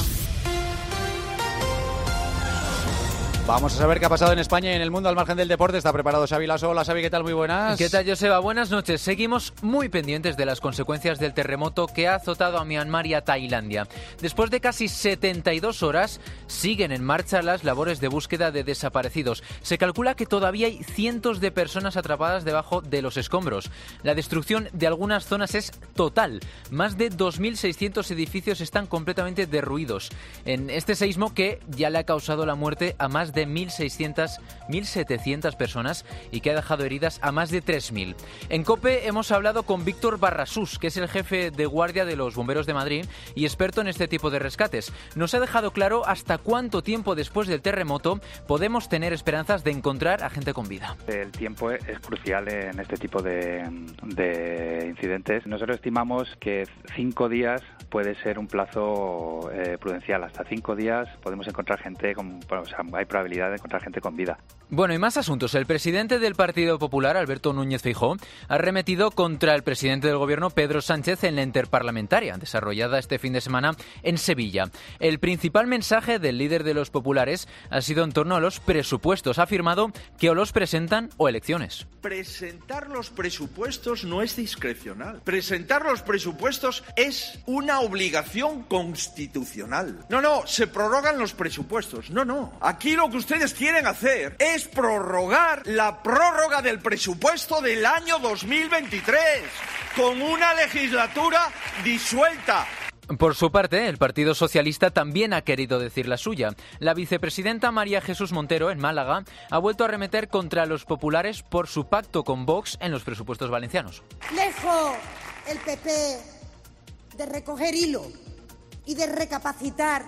Vamos a saber qué ha pasado en España y en el mundo al margen del deporte. Está preparado Xavi Lasso. Hola, Xavi, ¿qué tal? Muy buenas. ¿Qué tal, Joseba? Buenas noches. Seguimos muy pendientes de las consecuencias del terremoto que ha azotado a Myanmar y a Tailandia. Después de casi setenta y dos horas, siguen en marcha las labores de búsqueda de desaparecidos. Se calcula que todavía hay cientos de personas atrapadas debajo de los escombros. La destrucción de algunas zonas es total. Más de dos mil seiscientos edificios están completamente derruidos en este seísmo que ya le ha causado la muerte a más de mil seiscientas, mil setecientas personas y que ha dejado heridas a más de tres mil. En COPE hemos hablado con Víctor Barrasús, que es el jefe de guardia de los bomberos de Madrid y experto en este tipo de rescates. Nos ha dejado claro hasta cuánto tiempo después del terremoto podemos tener esperanzas de encontrar a gente con vida. El tiempo es crucial en este tipo de, de incidentes. Nosotros estimamos que cinco días puede ser un plazo eh, prudencial. Hasta cinco días podemos encontrar gente con, bueno, o sea, hay probabilidad de encontrar gente con vida. Bueno, y más asuntos. El presidente del Partido Popular, Alberto Núñez Feijóo, ha arremetido contra el presidente del Gobierno, Pedro Sánchez, en la interparlamentaria, desarrollada este fin de semana en Sevilla. El principal mensaje del líder de los populares ha sido en torno a los presupuestos. Ha afirmado que o los presentan o elecciones. Presentar los presupuestos no es discrecional. Presentar los presupuestos es una obligación constitucional. No, no, se prorrogan los presupuestos. No, no. Aquí lo que ustedes quieren hacer es prorrogar la prórroga del presupuesto del año dos mil veintitrés con una legislatura disuelta. Por su parte, el Partido Socialista también ha querido decir la suya. La vicepresidenta María Jesús Montero, en Málaga, ha vuelto a arremeter contra los populares por su pacto con Vox en los presupuestos valencianos. Lejos el P P de recoger hilo y de recapacitar,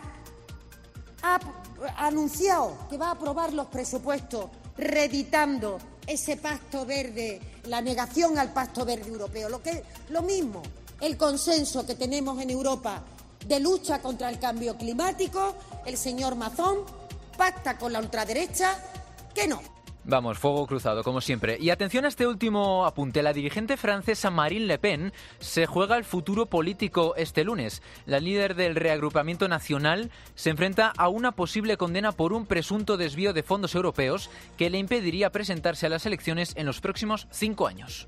ha anunciado que va a aprobar los presupuestos reeditando ese pacto verde, la negación al pacto verde europeo, lo que es lo mismo. El consenso que tenemos en Europa de lucha contra el cambio climático, el señor Mazón pacta con la ultraderecha que no. Vamos, fuego cruzado, como siempre. Y atención a este último apunte. La dirigente francesa Marine Le Pen se juega el futuro político este lunes. La líder del reagrupamiento nacional se enfrenta a una posible condena por un presunto desvío de fondos europeos que le impediría presentarse a las elecciones en los próximos cinco años.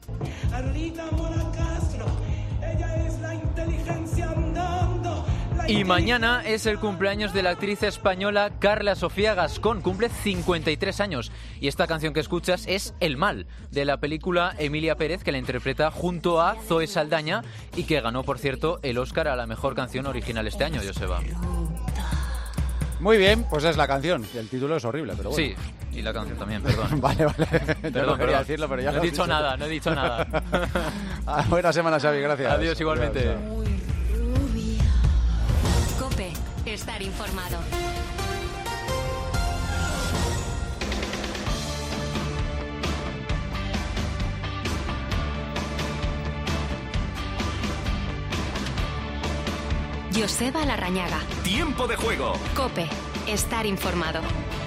Y mañana es el cumpleaños de la actriz española Carla Sofía Gascón, cumple cincuenta y tres años. Y esta canción que escuchas es El Mal, de la película Emilia Pérez, que la interpreta junto a Zoe Saldaña y que ganó, por cierto, el Oscar a la mejor canción original este año, Joseba. Muy bien, pues es la canción. El título es horrible, pero bueno. Sí, y la canción también, perdón. Vale, vale. Perdón, no quería perdón. decirlo, pero ya no lo he has dicho dicho. nada, no he dicho nada. Ah, buena semana, Xavi, gracias. Adiós, igualmente. Adiós, adiós. COPE. Estar informado. Joseba Larrañaga. Tiempo de juego. COPE. Estar informado.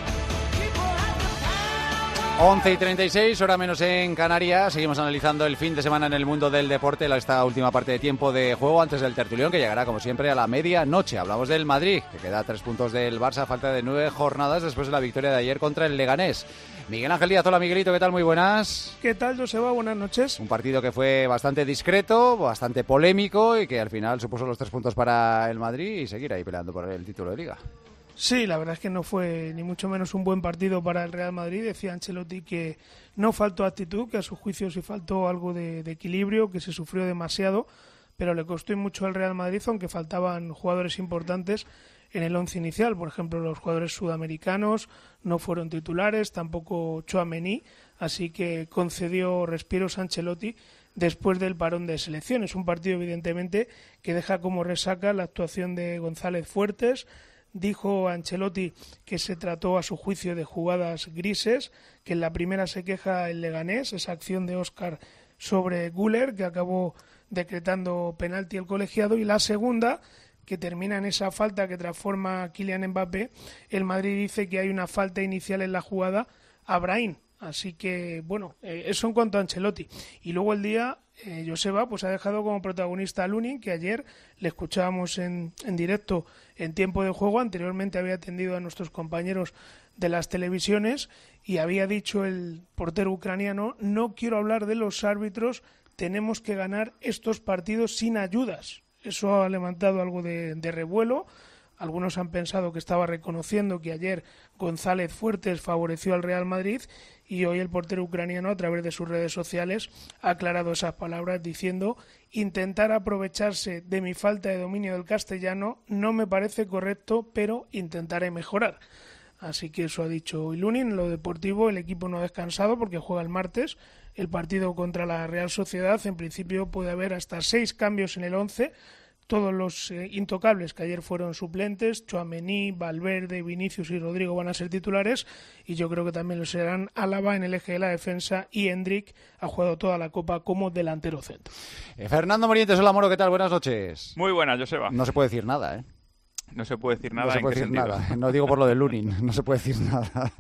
once y treinta y seis, hora menos en Canarias. Seguimos analizando el fin de semana en el mundo del deporte, esta última parte de tiempo de juego antes del tertulión, que llegará como siempre a la medianoche. Hablamos del Madrid, que queda a tres puntos del Barça a falta de nueve jornadas después de la victoria de ayer contra el Leganés. Miguel Ángel Díaz, hola Miguelito, ¿qué tal? Muy buenas. ¿Qué tal, Joseba? Buenas noches. Un partido que fue bastante discreto, bastante polémico y que al final supuso los tres puntos para el Madrid y seguir ahí peleando por el título de Liga. Sí, la verdad es que no fue ni mucho menos un buen partido para el Real Madrid. Decía Ancelotti que no faltó actitud, que a su juicio sí faltó algo de, de equilibrio, que se sufrió demasiado, pero le costó mucho al Real Madrid, aunque faltaban jugadores importantes en el once inicial. Por ejemplo, los jugadores sudamericanos no fueron titulares, tampoco Tchouaméni, así que concedió respiros a Ancelotti después del parón de selecciones. Un partido, evidentemente, que deja como resaca la actuación de González Fuertes. Dijo Ancelotti que se trató a su juicio de jugadas grises, que en la primera se queja el Leganés, esa acción de Óscar sobre Güler, que acabó decretando penalti el colegiado, y la segunda, que termina en esa falta que transforma a Kylian Mbappé. El Madrid dice que hay una falta inicial en la jugada a Brahim. Así que, bueno, eh, eso en cuanto a Ancelotti. Y luego el día, eh, Joseba, pues ha dejado como protagonista a Lunin, que ayer le escuchábamos en, en directo en tiempo de juego. Anteriormente había atendido a nuestros compañeros de las televisiones y había dicho el portero ucraniano: no quiero hablar de los árbitros, tenemos que ganar estos partidos sin ayudas. Eso ha levantado algo de, de revuelo. Algunos han pensado que estaba reconociendo que ayer González Fuertes favoreció al Real Madrid, y hoy el portero ucraniano, a través de sus redes sociales, ha aclarado esas palabras diciendo: intentar aprovecharse de mi falta de dominio del castellano no me parece correcto, pero intentaré mejorar. Así que eso ha dicho hoy Lunin. En lo deportivo, el equipo no ha descansado porque juega el martes el partido contra la Real Sociedad. En principio puede haber hasta seis cambios en el once. Todos los eh, intocables que ayer fueron suplentes, Tchouaméni, Valverde, Vinicius y Rodrigo, van a ser titulares, y yo creo que también lo serán Álava en el eje de la defensa, y Hendrik ha jugado toda la Copa como delantero centro. Eh, Fernando Morientes, hola Moro, ¿qué tal? Buenas noches. Muy buenas, Joseba. No se puede decir nada, ¿eh? No se puede decir nada. No se puede decir nada. No digo por lo de Lunin, no se puede decir nada.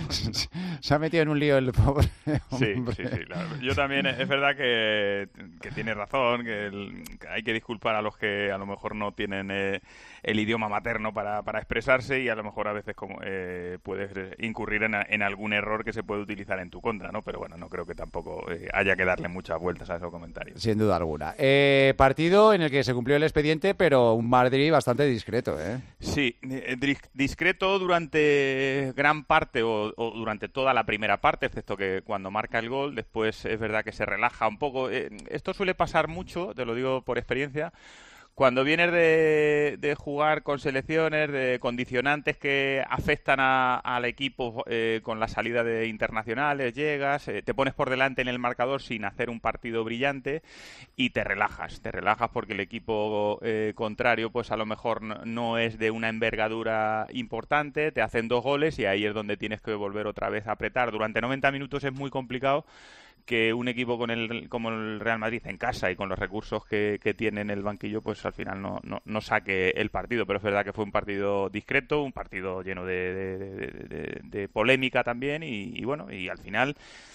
Se ha metido en un lío el pobre hombre. Sí, sí, sí. Claro. Yo también, es verdad que, que tiene razón, que, el, que hay que disculpar a los que a lo mejor no tienen eh, el idioma materno para, para expresarse, y a lo mejor a veces como eh, puedes incurrir en, en algún error que se puede utilizar en tu contra, ¿no? Pero bueno, no creo que tampoco eh, haya que darle muchas vueltas a esos comentarios. Sin duda alguna. Eh, partido en el que se cumplió el expediente, pero un Madrid bastante discreto, ¿eh? Sí, discreto durante gran parte o, o durante toda la primera parte, excepto que cuando marca el gol, después es verdad que se relaja un poco. Eh, esto suele pasar mucho, te lo digo por experiencia, cuando vienes de, de jugar con selecciones, de condicionantes que afectan a, al equipo eh, con la salida de internacionales, llegas, eh, te pones por delante en el marcador sin hacer un partido brillante y te relajas. Te relajas porque el equipo eh, contrario pues a lo mejor no, no es de una envergadura importante, te hacen dos goles y ahí es donde tienes que volver otra vez a apretar. Durante noventa minutos es muy complicado que un equipo con el, como el Real Madrid en casa y con los recursos que, que tiene en el banquillo, pues al final no, no, no saque el partido. Pero es verdad que fue un partido discreto, un partido lleno de, de, de, de, de polémica también y, y bueno, y al final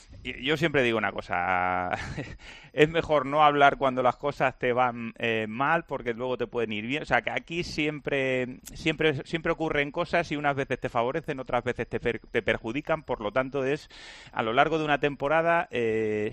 yo siempre digo una cosa, es mejor no hablar cuando las cosas te van eh, mal porque luego te pueden ir bien. O sea, que aquí siempre siempre siempre ocurren cosas y unas veces te favorecen, otras veces te, per, te perjudican. Por lo tanto, es a lo largo de una temporada, eh,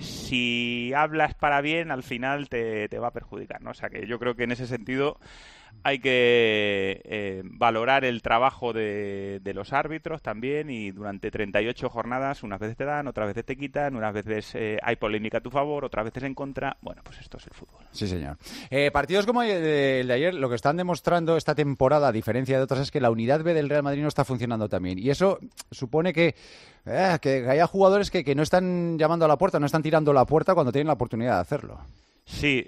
si hablas para bien, al final te, te va a perjudicar, ¿no? O sea, que yo creo que en ese sentido hay que eh, valorar el trabajo de, de los árbitros también, y durante treinta y ocho jornadas unas veces te dan, otras veces te quitan, unas veces eh, hay polémica a tu favor, otras veces en contra. Bueno, pues esto es el fútbol. Sí, señor. Eh, partidos como el de, el de ayer, lo que están demostrando esta temporada, a diferencia de otras, es que la unidad B del Real Madrid no está funcionando tan bien. Y eso supone que, eh, que haya jugadores que, que no están llamando a la puerta, no están tirando la puerta cuando tienen la oportunidad de hacerlo. Sí,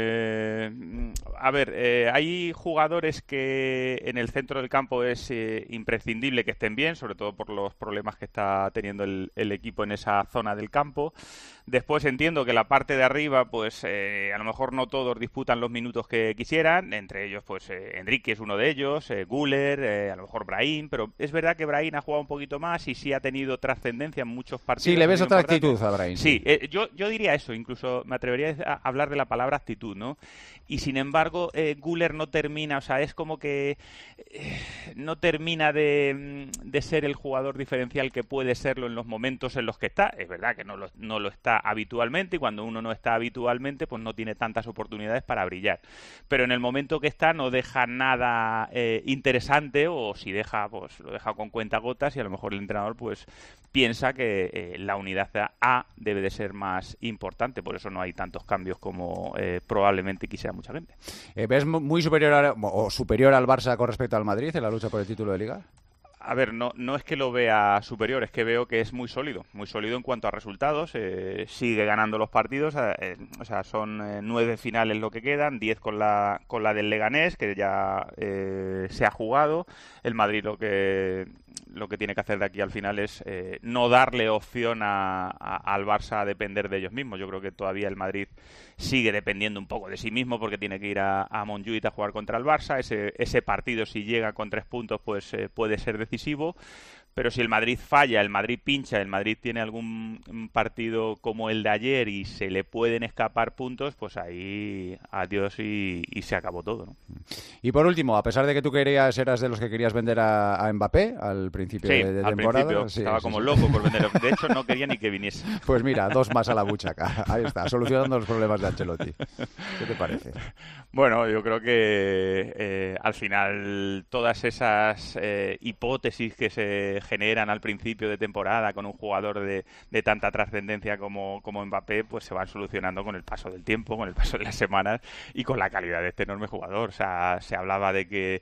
eh, a ver, eh, hay jugadores que en el centro del campo es eh, imprescindible que estén bien, sobre todo por los problemas que está teniendo el, el equipo en esa zona del campo. Después entiendo que la parte de arriba, pues eh, a lo mejor no todos disputan los minutos que quisieran, entre ellos pues eh, Enrique es uno de ellos, eh, Güler, eh, a lo mejor Brahim, pero es verdad que Brahim ha jugado un poquito más y sí ha tenido trascendencia en muchos partidos. Sí, le ves otra actitud a Brahim. Sí, eh, yo, yo diría eso, incluso me atrevería a hablar de la palabra actitud, ¿no? Y sin embargo, eh, Güler no termina, o sea, es como que eh, no termina de, de ser el jugador diferencial que puede serlo en los momentos en los que está. Es verdad que no lo, no lo está habitualmente, y cuando uno no está habitualmente, pues no tiene tantas oportunidades para brillar. Pero en el momento que está no deja nada eh, interesante, o si deja, pues lo deja con cuentagotas, y a lo mejor el entrenador pues piensa que eh, la unidad A debe de ser más importante. Por eso no hay tantos cambios como eh, probablemente quisiera mucha gente. Eh, ¿Ves muy superior a, o superior al Barça con respecto al Madrid en la lucha por el título de Liga? A ver, no, no es que lo vea superior, es que veo que es muy sólido, muy sólido en cuanto a resultados, eh, sigue ganando los partidos, eh, o sea, son eh, nueve finales lo que quedan, diez con la con la del Leganés, que ya eh, se ha jugado. El Madrid lo que lo que tiene que hacer de aquí al final es eh, no darle opción a, a, al Barça a depender de ellos mismos. Yo creo que todavía el Madrid sigue dependiendo un poco de sí mismo porque tiene que ir a, a Montjuïc a jugar contra el Barça. Ese, ese partido, si llega con tres puntos, pues eh, puede ser decisivo. Pero si el Madrid falla, el Madrid pincha, el Madrid tiene algún partido como el de ayer y se le pueden escapar puntos, pues ahí adiós y, y se acabó todo, ¿no? Y por último, a pesar de que tú querías, eras de los que querías vender a, a Mbappé al principio sí, de, de al temporada. Principio sí, estaba sí, como sí. loco por venderlo. De hecho, no quería ni que viniese. Pues mira, dos más a la buchaca. Ahí está, solucionando los problemas de Ancelotti. ¿Qué te parece? Bueno, yo creo que eh, al final todas esas eh, hipótesis que se generan al principio de temporada con un jugador de, de tanta trascendencia como, como Mbappé, pues se van solucionando con el paso del tiempo, con el paso de las semanas y con la calidad de este enorme jugador. O sea, se hablaba de que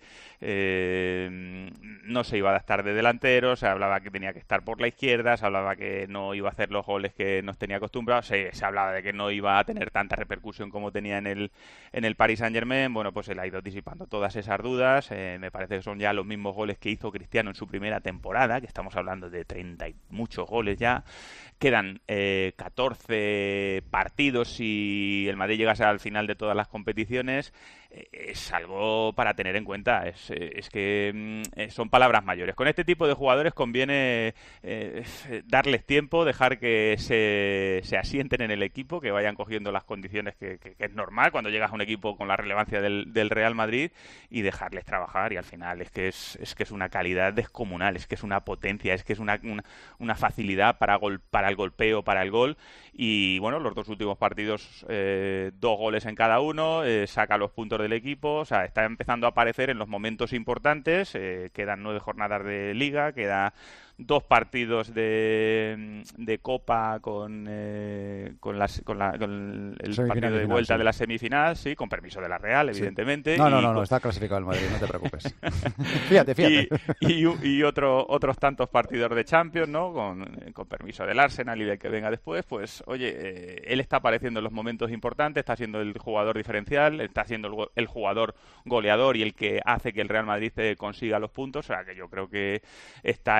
eh, no se iba a adaptar de delantero, se hablaba que tenía que estar por la izquierda, se hablaba que no iba a hacer los goles que nos tenía acostumbrados, se, se hablaba de que no iba a tener tanta repercusión como tenía en el, en el Paris Saint-Germain. Bueno, pues él ha ido disipando todas esas dudas. Eh, me parece que son ya los mismos goles que hizo Cristiano en su primera temporada, que estamos hablando de treinta y muchos goles ya. Quedan eh, catorce partidos si el Madrid llegase al final de todas las competiciones. Eh, es algo para tener en cuenta. Es, eh, es que eh, son palabras mayores. Con este tipo de jugadores conviene eh, darles tiempo, dejar que se, se asienten en el equipo, que vayan cogiendo las condiciones que, que, que es normal cuando llegas a un equipo con la relevancia del, del Real Madrid, y dejarles trabajar. Y al final es que es, es que es una calidad descomunal, es que es una potencia, es que es una, una, una facilidad para, gol, para el golpeo, para el gol. Y bueno, los dos últimos partidos, eh, dos goles en cada uno, eh, saca los puntos del equipo. O sea, está empezando a aparecer en los momentos importantes. Eh, quedan nueve jornadas de Liga, queda dos partidos de, de Copa con, eh, con, las, con, la, con el Semifinal partido de final, vuelta sí. de la semifinal, sí, con permiso de la Real, evidentemente. Sí. No, no, y no, con... no, está clasificado el Madrid, no te preocupes. fíjate, fíjate. Y, y, y otro, otros tantos partidos de Champions, ¿no? Con, con permiso del Arsenal y del que venga después. Pues, oye, eh, él está apareciendo en los momentos importantes, está siendo el jugador diferencial, está siendo el, el jugador goleador y el que hace que el Real Madrid eh, consiga los puntos. O sea, que yo creo que está en lo que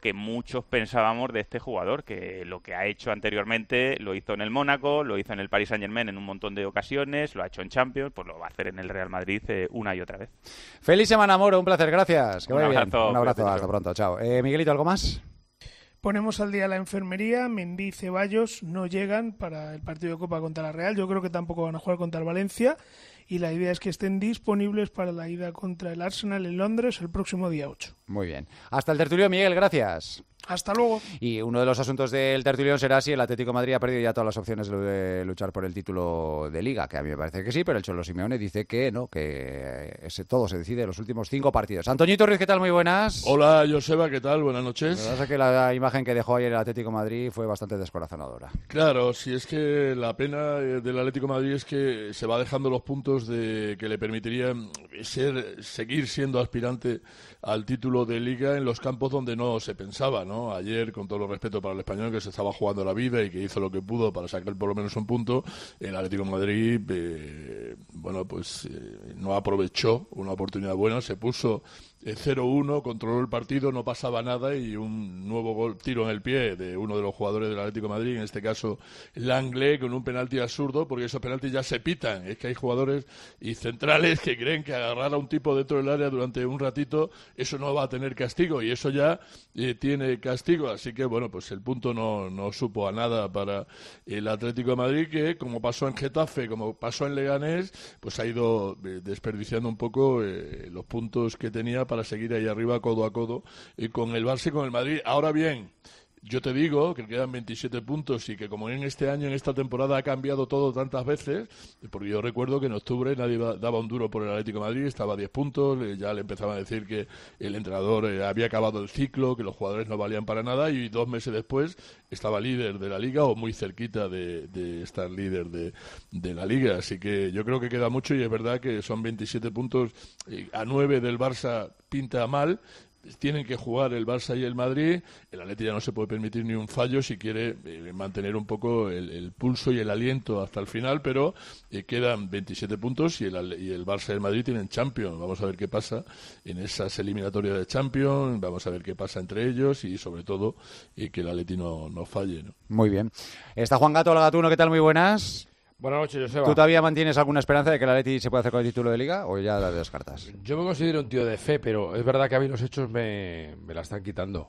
que muchos pensábamos de este jugador, que lo que ha hecho anteriormente lo hizo en el Mónaco, lo hizo en el Paris Saint-Germain en un montón de ocasiones, lo ha hecho en Champions, pues lo va a hacer en el Real Madrid eh, una y otra vez. Feliz semana, Moro, un placer, gracias. Que Un vaya bien. abrazo, Un abrazo, cuídate, hasta chao. pronto, chao. Eh, Miguelito, ¿algo más? Ponemos al día la enfermería. Mendy y Ceballos no llegan para el partido de Copa contra la Real. Yo creo que tampoco van a jugar contra el Valencia. Y la idea es que estén disponibles para la ida contra el Arsenal en Londres el próximo día ocho. Muy bien. Hasta el tertulio, Miguel, gracias. Hasta luego. Y uno de los asuntos del tertulión será si el Atlético de Madrid ha perdido ya todas las opciones de luchar por el título de Liga, que a mí me parece que sí, pero el Cholo Simeone dice que no, que ese todo se decide en los últimos cinco partidos. Antoñito Ruiz, ¿qué tal? Muy buenas. Hola, Joseba, ¿qué tal? Buenas noches. La verdad es que la imagen que dejó ayer el Atlético de Madrid fue bastante descorazonadora. Claro, si es que la pena del Atlético de Madrid es que se va dejando los puntos de que le permitirían ser, seguir siendo aspirante al título de Liga en los campos donde no se pensaba, ¿no? Ayer, con todo el respeto para el Español, que se estaba jugando la vida y que hizo lo que pudo para sacar por lo menos un punto, el Atlético de Madrid, eh, bueno, pues eh, no aprovechó una oportunidad buena, se puso eh, cero uno, controló el partido, no pasaba nada y un nuevo gol, tiro en el pie de uno de los jugadores del Atlético de Madrid, en este caso Langley, con un penalti absurdo, porque esos penaltis ya se pitan. Es que hay jugadores y centrales que creen que agarrar a un tipo dentro del área durante un ratito, eso no va a tener castigo, y eso ya eh, tiene castigo. Así que, bueno, pues el punto no, no supo a nada para el Atlético de Madrid, que como pasó en Getafe, como pasó en Leganés, pues ha ido eh, desperdiciando un poco eh, los puntos que tenía para seguir ahí arriba codo a codo eh, con el Barça y con el Madrid. Ahora bien, yo te digo que quedan veintisiete puntos y que como en este año, en esta temporada ha cambiado todo tantas veces, porque yo recuerdo que en octubre nadie daba un duro por el Atlético de Madrid, estaba a diez puntos, ya le empezaban a decir que el entrenador eh, había acabado el ciclo, que los jugadores no valían para nada, y dos meses después estaba líder de la Liga o muy cerquita de, de estar líder de, de la Liga. Así que yo creo que queda mucho y es verdad que son veintisiete puntos, eh, a nueve del Barça pinta mal. Tienen que jugar el Barça y el Madrid. El Atleti ya no se puede permitir ni un fallo si quiere eh, mantener un poco el, el pulso y el aliento hasta el final, pero eh, quedan veintisiete puntos y el, y el Barça y el Madrid tienen Champions. Vamos a ver qué pasa en esas eliminatorias de Champions, vamos a ver qué pasa entre ellos y sobre todo eh, que el Atleti no, no falle, ¿no? Muy bien. Está Juan Gato, hola Gatuno, ¿qué tal? Muy buenas. Buenas noches, Joseba. ¿Tú todavía mantienes alguna esperanza de que el Atleti se pueda hacer con el título de Liga o ya la descartas? Yo me considero un tío de fe, pero es verdad que a mí los hechos me, me la están quitando.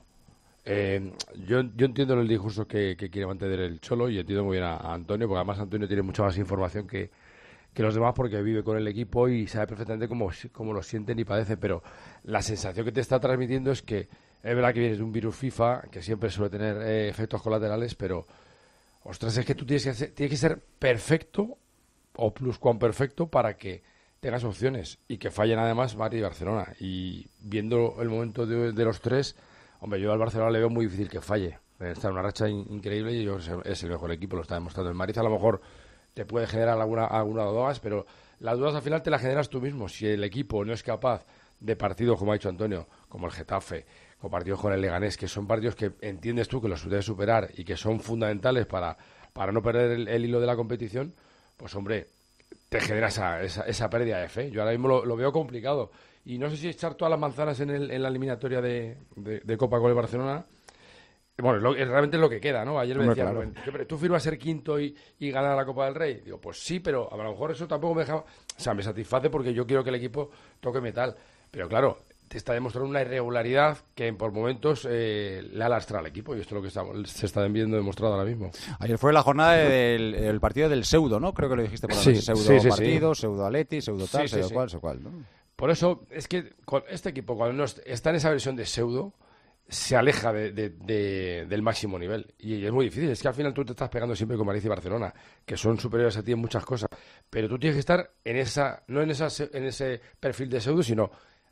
Eh, yo, yo entiendo el discurso que, que quiere mantener el Cholo y entiendo muy bien a, a Antonio, porque además Antonio tiene mucha más información que, que los demás porque vive con el equipo y sabe perfectamente cómo, cómo lo sienten y padecen, pero la sensación que te está transmitiendo es que es verdad que vienes de un virus FIFA, que siempre suele tener eh, efectos colaterales, pero ostras, es que tú tienes que, hacer, tienes que ser perfecto o pluscuamperfecto para que tengas opciones y que fallen además Madrid y Barcelona. Y viendo el momento de, de los tres, hombre, yo al Barcelona le veo muy difícil que falle. Está en una racha in, increíble y yo es el mejor equipo, lo está demostrando. El Madrid a lo mejor te puede generar alguna, alguna dudas, pero las dudas al final te las generas tú mismo. Si el equipo no es capaz de partidos, como ha dicho Antonio, como el Getafe, con partidos con el Leganés, que son partidos que entiendes tú que los debes superar y que son fundamentales para, para no perder el, el hilo de la competición, pues hombre, te genera esa, esa, esa pérdida de fe. Yo ahora mismo lo, lo veo complicado. Y no sé si echar todas las manzanas en, el, en la eliminatoria de, de, de Copa con el Barcelona. Bueno, lo, realmente es lo que queda, ¿no? Ayer me decían, claro, ¿tú firmas ser quinto y, y ganar la Copa del Rey? Digo, pues sí, pero a lo mejor eso tampoco me deja... O sea, me satisface porque yo quiero que el equipo toque metal. Pero claro, te está demostrando una irregularidad que por momentos eh, le ha lastrado al equipo y esto es lo que está, se está viendo demostrado ahora mismo. Ayer fue la jornada del el partido del pseudo, ¿no? Creo que lo dijiste por la noche. Sí, pseudo sí, sí, partido, sí. Pseudo Atleti, pseudo tal, sí, sí, pseudo sí. cual, pseudo cual, ¿no? Por eso es que con este equipo, cuando no está en esa versión de pseudo, se aleja de, de, de, del máximo nivel. Y es muy difícil. Es que al final tú te estás pegando siempre con Madrid y Barcelona, que son superiores a ti en muchas cosas. Pero tú tienes que estar en esa, no en, esa, en ese perfil de pseudo, sino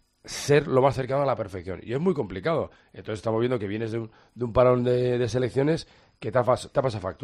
ser lo más cercano a la perfección. Y es muy complicado. Entonces estamos viendo que vienes de un, de un parón de, de selecciones que te ha, te ha pasado factura.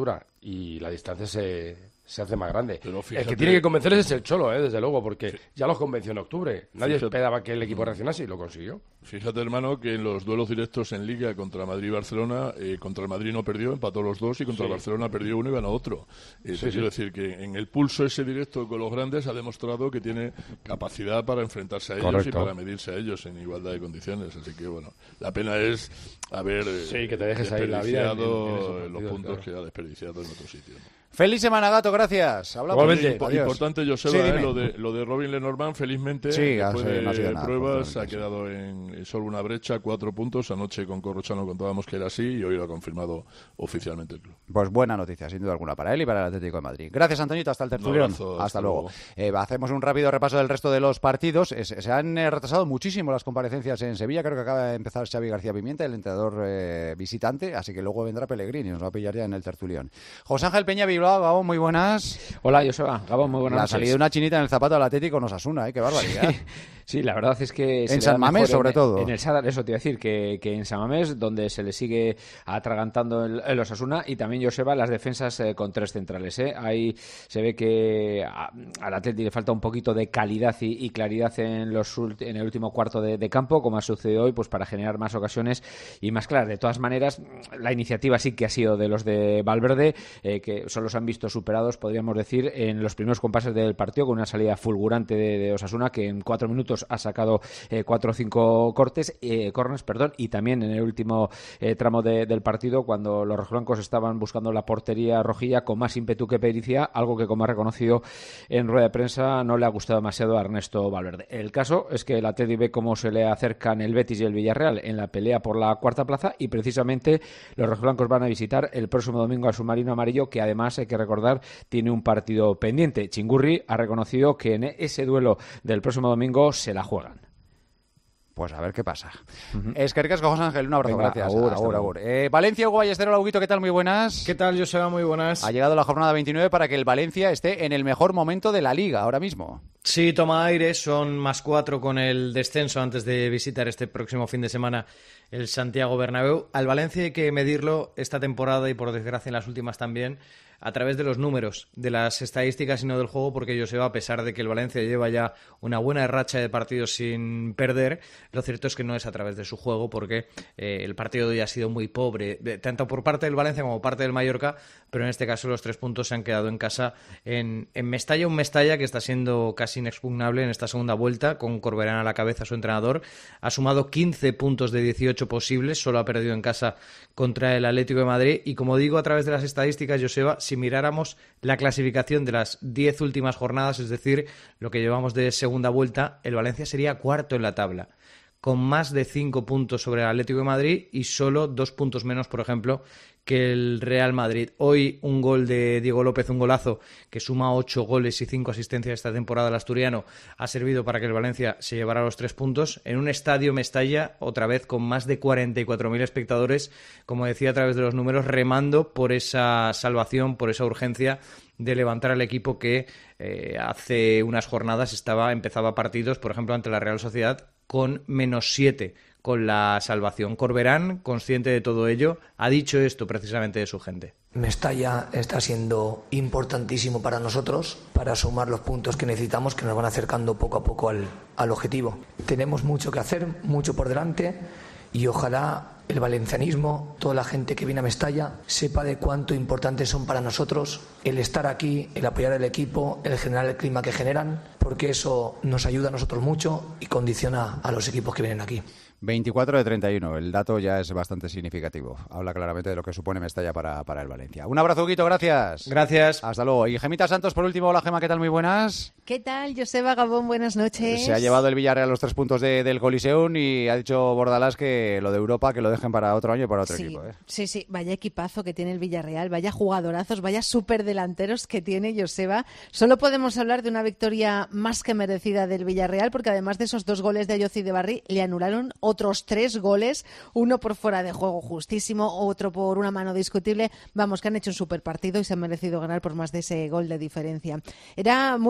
y la distancia se, se hace más grande. Fíjate, el que tiene que convencerles es el Cholo, ¿eh? Desde luego, porque sí. ya los convenció en octubre. Nadie Fíjate. esperaba que el equipo reaccionase y lo consiguió. Fíjate, hermano, que en los duelos directos en Liga contra Madrid y Barcelona, eh, contra el Madrid no perdió, empató los dos, y contra Sí. el Barcelona perdió uno y ganó otro. Eh, Sí, te quiero sí. decir que en el pulso ese directo con los grandes ha demostrado que tiene capacidad para enfrentarse a ellos Correcto. y para medirse a ellos en igualdad de condiciones. Así que, bueno, la pena es haber eh, Sí, que te dejes ahí la vida en- en desperdiciado esos los partidos, puntos claro. que ha desperdiciado en otro sitio. Feliz semana, Gato, gracias. Hablamos. Igualmente. Impo- Adiós. Importante, Joseba, Sí, eh, dime. lo de lo de Robin Lenormand, felizmente, Sí, después ha- de no ha sido nada, pruebas, ha afortunadamente, quedado en, en solo una brecha, cuatro puntos. Anoche con Corrochano contábamos que era así y hoy lo ha confirmado oficialmente el club. Pues buena noticia, sin duda alguna, para él y para el Atlético de Madrid. Gracias, Antonito, hasta el tertulión. abrazo, Hasta, hasta luego. luego. Eh, hacemos un rápido repaso del resto de los partidos. Eh, se se han eh, retrasado muchísimo las comparecencias en Sevilla. Creo que acaba de empezar Xavi García Pimienta, el entrenador eh, visitante, así que luego vendrá Pellegrini, nos va a pillar ya en el tertulión. José Ángel Peña Bilbao, Gabón, muy buenas. Hola, Joseba. Gabón, muy buenas La noches. salida de una chinita en el zapato al Atlético nos Osasuna, ¿eh? Qué barbaridad. Sí, la verdad es que... se En le San da Mamés, mejor sobre en- todo. En el Sadar, eso te iba a decir, que, que en San Mamés, donde se le sigue atragantando el, el Osasuna, y también, Joseba, las defensas eh, con tres centrales. ¿eh? Ahí se ve que a- al Atleti le falta un poquito de calidad y, y claridad en, los, ult- en el último cuarto de, de campo, como ha sucedido hoy, pues para generar más ocasiones y más claras. De todas maneras, la iniciativa sí que ha sido de los de Valverde, eh, que solo se han visto superados, podríamos decir, en los primeros compases del partido, con una salida fulgurante de, de Osasuna, que en cuatro minutos ha sacado eh, cuatro o cinco cortes, eh, corners, perdón, y también en el último eh, tramo de- del partido, cuando los rojiblancos estaban buscando la portería rojilla con más ímpetu que pericia, algo que, como ha reconocido en rueda de prensa, no le ha gustado demasiado a Ernesto Valverde. El caso es que el Atleti ve cómo se le acercan el Betis y el Villarreal en la pelea por la cuarta plaza, y precisamente los rojiblancos van a visitar el próximo domingo al submarino amarillo, que además, hay que recordar, tiene un partido pendiente. Chingurri ha reconocido que en ese duelo del próximo domingo se la juegan. Pues a ver qué pasa. Es que ricasco, José Ángel, un abrazo, Venga, gracias. agur, hasta Agur, luego. agur. Eh, Valencia, Hugo Ballesteros, Lauguito, ¿qué tal? Muy buenas. ¿Qué tal, Joseba? Muy buenas. Ha llegado la jornada veintinueve para que el Valencia esté en el mejor momento de la Liga ahora mismo. Sí, toma aire, son más cuatro con el descenso antes de visitar este próximo fin de semana el Santiago Bernabéu. Al Valencia hay que medirlo esta temporada y, por desgracia, en las últimas también, a través de los números, de las estadísticas y no del juego, porque Joseba, a pesar de que el Valencia lleva ya una buena racha de partidos sin perder, lo cierto es que no es a través de su juego, porque eh, el partido de hoy ha sido muy pobre, de- tanto por parte del Valencia como por parte del Mallorca, pero en este caso los tres puntos se han quedado en casa en, en Mestalla, un Mestalla que está siendo casi inexpugnable en esta segunda vuelta, con Corberán a la cabeza, su entrenador. Ha sumado quince puntos de dieciocho posibles, solo ha perdido en casa contra el Atlético de Madrid, y como digo, a través de las estadísticas, Joseba, si miráramos la clasificación de las diez últimas jornadas, es decir, lo que llevamos de segunda vuelta, el Valencia sería cuarto en la tabla, con más de cinco puntos sobre el Atlético de Madrid y solo dos puntos menos, por ejemplo, que el Real Madrid. Hoy un gol de Diego López, un golazo que suma ocho goles y cinco asistencias esta temporada al asturiano, ha servido para que el Valencia se llevara los tres puntos en un estadio Mestalla, otra vez con más de cuarenta y cuatro mil espectadores, como decía a través de los números, remando por esa salvación, por esa urgencia de levantar al equipo que eh, hace unas jornadas estaba empezaba partidos, por ejemplo, ante la Real Sociedad con menos siete, con la salvación. Corberán, consciente de todo ello, ha dicho esto precisamente de su gente. Mestalla está siendo importantísimo para nosotros, para sumar los puntos que necesitamos, que nos van acercando poco a poco al, al objetivo. Tenemos mucho que hacer, mucho por delante, y ojalá el valencianismo, toda la gente que viene a Mestalla, sepa de cuánto importantes son para nosotros el estar aquí, el apoyar al equipo, el generar el clima que generan, porque eso nos ayuda a nosotros mucho y condiciona a los equipos que vienen aquí. veinticuatro de treinta y uno, el dato ya es bastante significativo. Habla claramente de lo que supone Mestalla para, para el Valencia. Un abrazo, Huguito, gracias. Gracias. Hasta luego. Y Gemita Santos, por último. Hola, Gema, ¿qué tal? Muy buenas. ¿Qué tal, Joseba Gabón? Buenas noches. Se ha llevado el Villarreal los tres puntos de, del Coliseum y ha dicho Bordalás que lo de Europa que lo dejen para otro año y para otro sí, equipo. ¿eh? Sí, sí, vaya equipazo que tiene el Villarreal, vaya jugadorazos, vaya superdelanteros que tiene Joseba. Solo podemos hablar de una victoria más que merecida del Villarreal, porque además de esos dos goles de Ayoce y de Barry, le anularon otros tres goles, uno por fuera de juego justísimo, otro por una mano discutible. Vamos, que han hecho un super partido y se han merecido ganar por más de ese gol de diferencia. Era muy difícil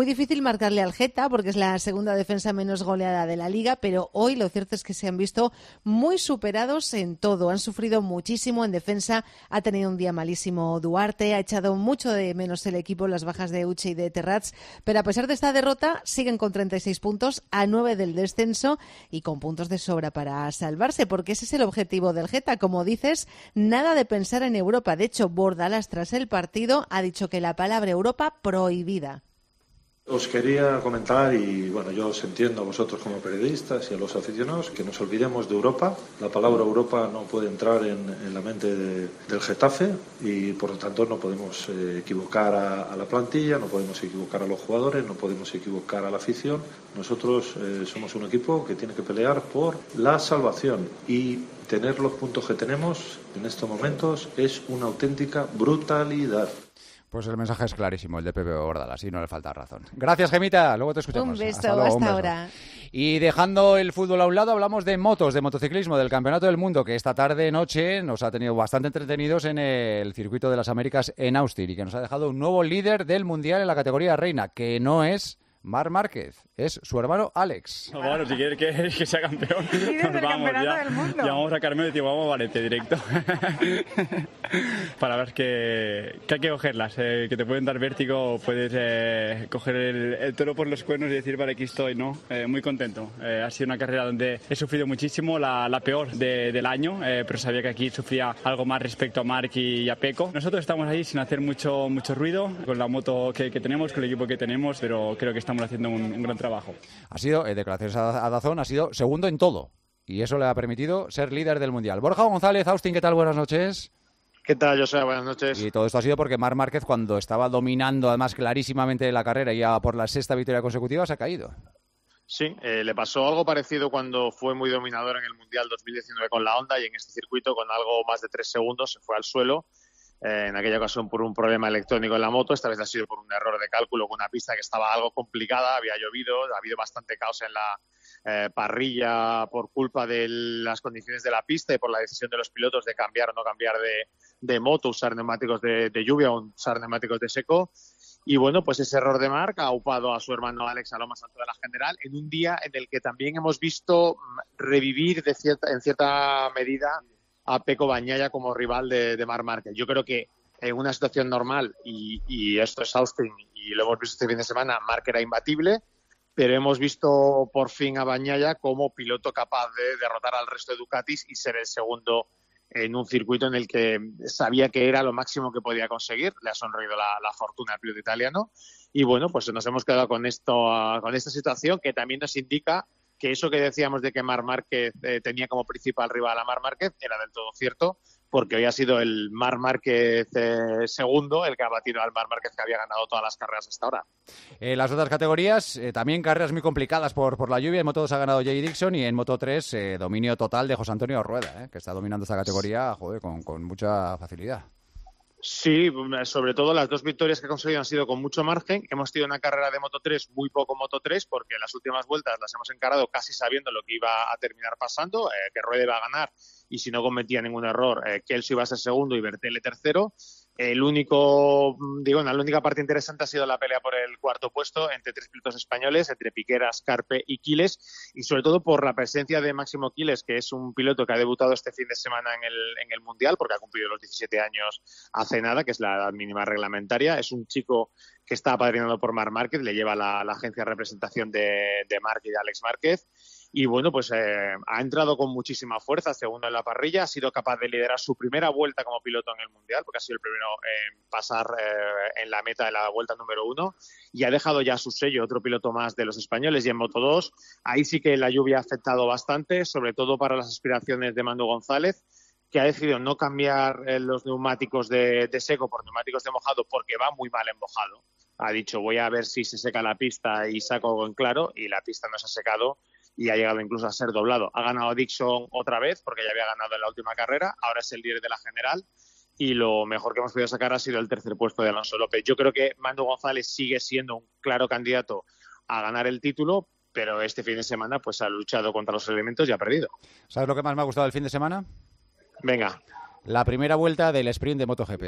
marcarle al Geta porque es la segunda defensa menos goleada de la Liga, pero hoy lo cierto es que se han visto muy superados en todo. Han sufrido muchísimo en defensa, ha tenido un día malísimo Duarte, ha echado mucho de menos el equipo las bajas de Uche y de Terrats, pero a pesar de esta derrota siguen con treinta y seis puntos a nueve del descenso y con puntos de sobra para salvarse, porque ese es el objetivo del Geta. Como dices, nada de pensar en Europa. De hecho, Bordalás tras el partido ha dicho que la palabra Europa prohibida. Os quería comentar, y bueno, yo os entiendo a vosotros como periodistas y a los aficionados, que nos olvidemos de Europa. La palabra Europa no puede entrar en, en la mente de, del Getafe y por lo tanto no podemos eh, equivocar a, a la plantilla, no podemos equivocar a los jugadores, no podemos equivocar a la afición. Nosotros eh, somos un equipo que tiene que pelear por la salvación y tener los puntos que tenemos en estos momentos es una auténtica brutalidad. Pues el mensaje es clarísimo, el de Pepe Bordalás, y no le falta razón. Gracias, Gemita. Luego te escuchamos. Un beso, hasta, luego, hasta un beso. ahora. Y dejando el fútbol a un lado, hablamos de motos, de motociclismo, del Campeonato del Mundo, que esta tarde-noche nos ha tenido bastante entretenidos en el Circuito de las Américas en Austin y que nos ha dejado un nuevo líder del Mundial en la categoría reina, que no es Marc Márquez, es su hermano Alex. Bueno, si quieres que, que sea campeón, nos vamos ya. Llamamos a Carmelo y decimos, vamos a Valente directo. Para ver que, que hay que cogerlas, eh, que te pueden dar vértigo, puedes eh, coger el, el toro por los cuernos y decir, vale, aquí estoy, ¿no? Eh, muy contento. Eh, ha sido una carrera donde he sufrido muchísimo, la, la peor de, del año, eh, pero sabía que aquí sufría algo más respecto a Marc y a Peco. Nosotros estamos ahí sin hacer mucho, mucho ruido, con la moto que, que tenemos, con el equipo que tenemos, pero creo que estamos Estamos haciendo un, un gran trabajo. Ha sido, en declaraciones a, a Dazón, ha sido segundo en todo. Y eso le ha permitido ser líder del Mundial. Borja González, Austin, ¿qué tal? Buenas noches. ¿Qué tal, José? Buenas noches. Y todo esto ha sido porque Marc Márquez, cuando estaba dominando además clarísimamente la carrera y ya por la sexta victoria consecutiva, se ha caído. Sí, eh, le pasó algo parecido cuando fue muy dominador en el Mundial dos mil diecinueve con la Honda y en este circuito con algo más de tres segundos se fue al suelo. Eh, en aquella ocasión por un problema electrónico en la moto, esta vez ha sido por un error de cálculo con una pista que estaba algo complicada, había llovido, ha habido bastante caos en la eh, parrilla por culpa de las condiciones de la pista y por la decisión de los pilotos de cambiar o no cambiar de, de moto, usar neumáticos de, de lluvia o usar neumáticos de seco. Y bueno, pues ese error de Marc ha upado a su hermano Alex a lo más alto de la general en un día en el que también hemos visto revivir de cierta, en cierta medida a Peco Bagnaia como rival de, de Marc Márquez. Yo creo que en una situación normal, y, y esto es Austin, y lo hemos visto este fin de semana, Marc era imbatible, pero hemos visto por fin a Bagnaia como piloto capaz de derrotar al resto de Ducatis y ser el segundo en un circuito en el que sabía que era lo máximo que podía conseguir. Le ha sonreído la, la fortuna al piloto italiano. Y bueno, pues nos hemos quedado con, esto, con esta situación que también nos indica que eso que decíamos de que Marc Márquez eh, tenía como principal rival a Marc Márquez era del todo cierto, porque hoy ha sido el Marc Márquez eh, segundo el que ha batido al Marc Márquez que había ganado todas las carreras hasta ahora. En las otras categorías, eh, también carreras muy complicadas por, por la lluvia. En Moto dos ha ganado Jay Dixon y en Moto tres eh, dominio total de José Antonio Rueda, eh, que está dominando esta categoría joder, con, con mucha facilidad. Sí, sobre todo las dos victorias que ha conseguido han sido con mucho margen. Hemos tenido una carrera de Moto tres, muy poco Moto tres, porque las últimas vueltas las hemos encarado casi sabiendo lo que iba a terminar pasando, eh, que Rueda iba a ganar y si no cometía ningún error, eh, Kelso iba a ser segundo y Bertele tercero. El único, digo, la única parte interesante ha sido la pelea por el cuarto puesto entre tres pilotos españoles, entre Piqueras, Carpe y Quiles, y sobre todo por la presencia de Máximo Quiles, que es un piloto que ha debutado este fin de semana en el, en el Mundial, porque ha cumplido los diecisiete años hace nada, que es la edad mínima reglamentaria. Es un chico que está apadrinado por Marc Márquez, le lleva la, la agencia de representación de, de Marc y de Alex Márquez. Y bueno, pues eh, ha entrado con muchísima fuerza, segundo en la parrilla, ha sido capaz de liderar su primera vuelta como piloto en el Mundial, porque ha sido el primero en pasar eh, en la meta de la vuelta número uno, y ha dejado ya su sello, otro piloto más de los españoles. Y en Moto dos, ahí sí que la lluvia ha afectado bastante, sobre todo para las aspiraciones de Manu González, que ha decidido no cambiar eh, los neumáticos de, de seco por neumáticos de mojado porque va muy mal en mojado. Ha dicho, voy a ver si se seca la pista y saco algo en claro, y la pista no se ha secado y ha llegado incluso a ser doblado. Ha ganado Dixon otra vez porque ya había ganado en la última carrera, ahora es el líder de la general y lo mejor que hemos podido sacar ha sido el tercer puesto de Alonso López. Yo creo que Manu González sigue siendo un claro candidato a ganar el título, pero este fin de semana pues ha luchado contra los elementos y ha perdido. ¿Sabes lo que más me ha gustado el fin de semana? Venga. La primera vuelta del sprint de MotoGP.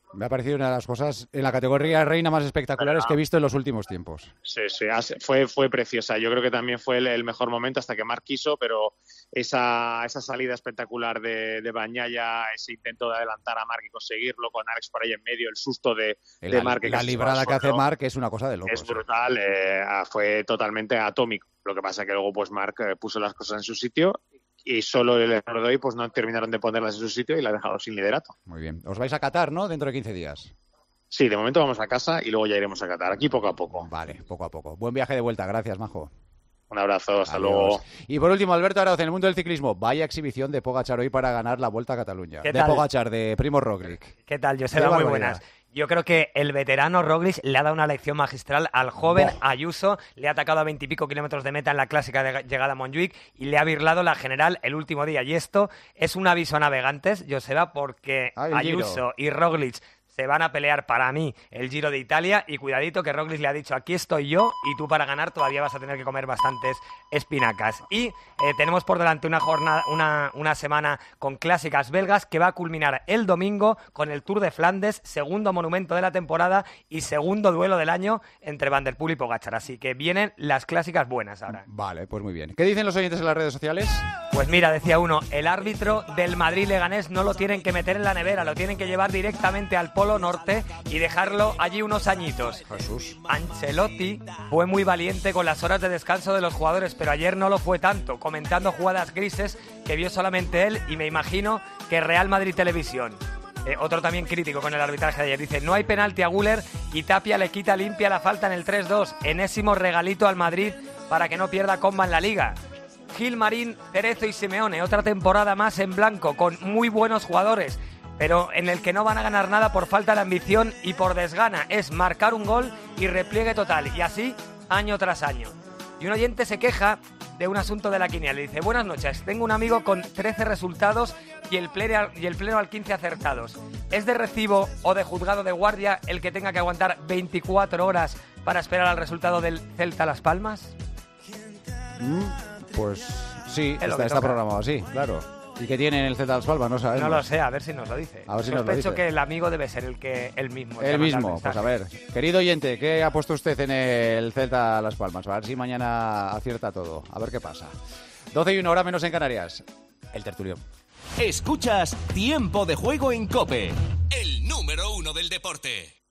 Me ha parecido una de las cosas en la categoría reina más espectaculares que he visto en los últimos tiempos. Sí, sí, fue, fue preciosa. Yo creo que también fue el, el mejor momento hasta que Marc quiso, pero esa, esa salida espectacular de, de Bagnaia, ese intento de adelantar a Marc y conseguirlo con Alex por ahí en medio, el susto de, la, de Marc. La librada que hace Marc es una cosa de locos. Es brutal, eh, fue totalmente atómico. Lo que pasa es que luego pues Marc eh, puso las cosas en su sitio y solo el error de hoy pues no terminaron de ponerlas en su sitio y la ha dejado sin liderato. Muy bien. Os vais a Qatar, ¿no? Dentro de quince días. Sí, de momento vamos a casa y luego ya iremos a Qatar, aquí poco a poco. Vale, poco a poco. Buen viaje de vuelta, gracias, Majo. Un abrazo, hasta Adiós. luego. Y por último, Alberto Arauz, en el mundo del ciclismo, vaya exhibición de Pogačar hoy para ganar la Vuelta a Cataluña. ¿Qué de tal? Pogačar, de Primo Roglic. ¿Qué tal, Joseba? Muy buenas. Yo creo que el veterano Roglic le ha dado una lección magistral al joven oh. Ayuso, le ha atacado a veintipico kilómetros de meta en la clásica de llegada a Montjuic y le ha birlado la general el último día. Y esto es un aviso a navegantes, Joseba, porque ah, Ayuso Giro. y Roglic se van a pelear para mí el Giro de Italia y cuidadito que Roglic le ha dicho aquí estoy yo y tú para ganar todavía vas a tener que comer bastantes espinacas. Y eh, tenemos por delante una jornada, una, una semana con clásicas belgas que va a culminar el domingo con el Tour de Flandes, segundo monumento de la temporada y segundo duelo del año entre Van der Poel y Pogačar. Así que vienen las clásicas buenas ahora. Vale, pues muy bien. ¿Qué dicen los oyentes en las redes sociales? Pues mira, decía uno, el árbitro del Madrid-Leganés no lo tienen que meter en la nevera, lo tienen que llevar directamente al Polo Norte y dejarlo allí unos añitos. Jesús. Ancelotti fue muy valiente con las horas de descanso de los jugadores, pero ayer no lo fue tanto, comentando jugadas grises que vio solamente él y me imagino que Real Madrid Televisión. Eh, otro también crítico con el arbitraje de ayer. Dice, no hay penalti a Güler y Tapia le quita limpia la falta en el tres dos. Enésimo regalito al Madrid para que no pierda comba en la Liga. Gil Marín, Cerezo y Simeone, otra temporada más en blanco con muy buenos jugadores, pero en el que no van a ganar nada por falta de ambición y por desgana. Es marcar un gol y repliegue total. Y así, año tras año. Y un oyente se queja de un asunto de la quiniela. Le dice, buenas noches, tengo un amigo con trece resultados y el, pleno, y el pleno al quince acertados. ¿Es de recibo o de juzgado de guardia el que tenga que aguantar veinticuatro horas para esperar al resultado del Celta Las Palmas? Mm, pues sí, está, está programado así, claro. ¿Y qué tiene en el Celta Las Palmas? No sabemos. No lo sé, a ver si nos lo dice. A ver si nos lo dice. Sospecho que el amigo debe ser el que el mismo. El mismo, pues a ver. Querido oyente, ¿qué ha puesto usted en el Celta Las Palmas? A ver si mañana acierta todo. A ver qué pasa. doce y una, hora menos en Canarias. El tertulión. Escuchas Tiempo de Juego en COPE. El número uno del deporte.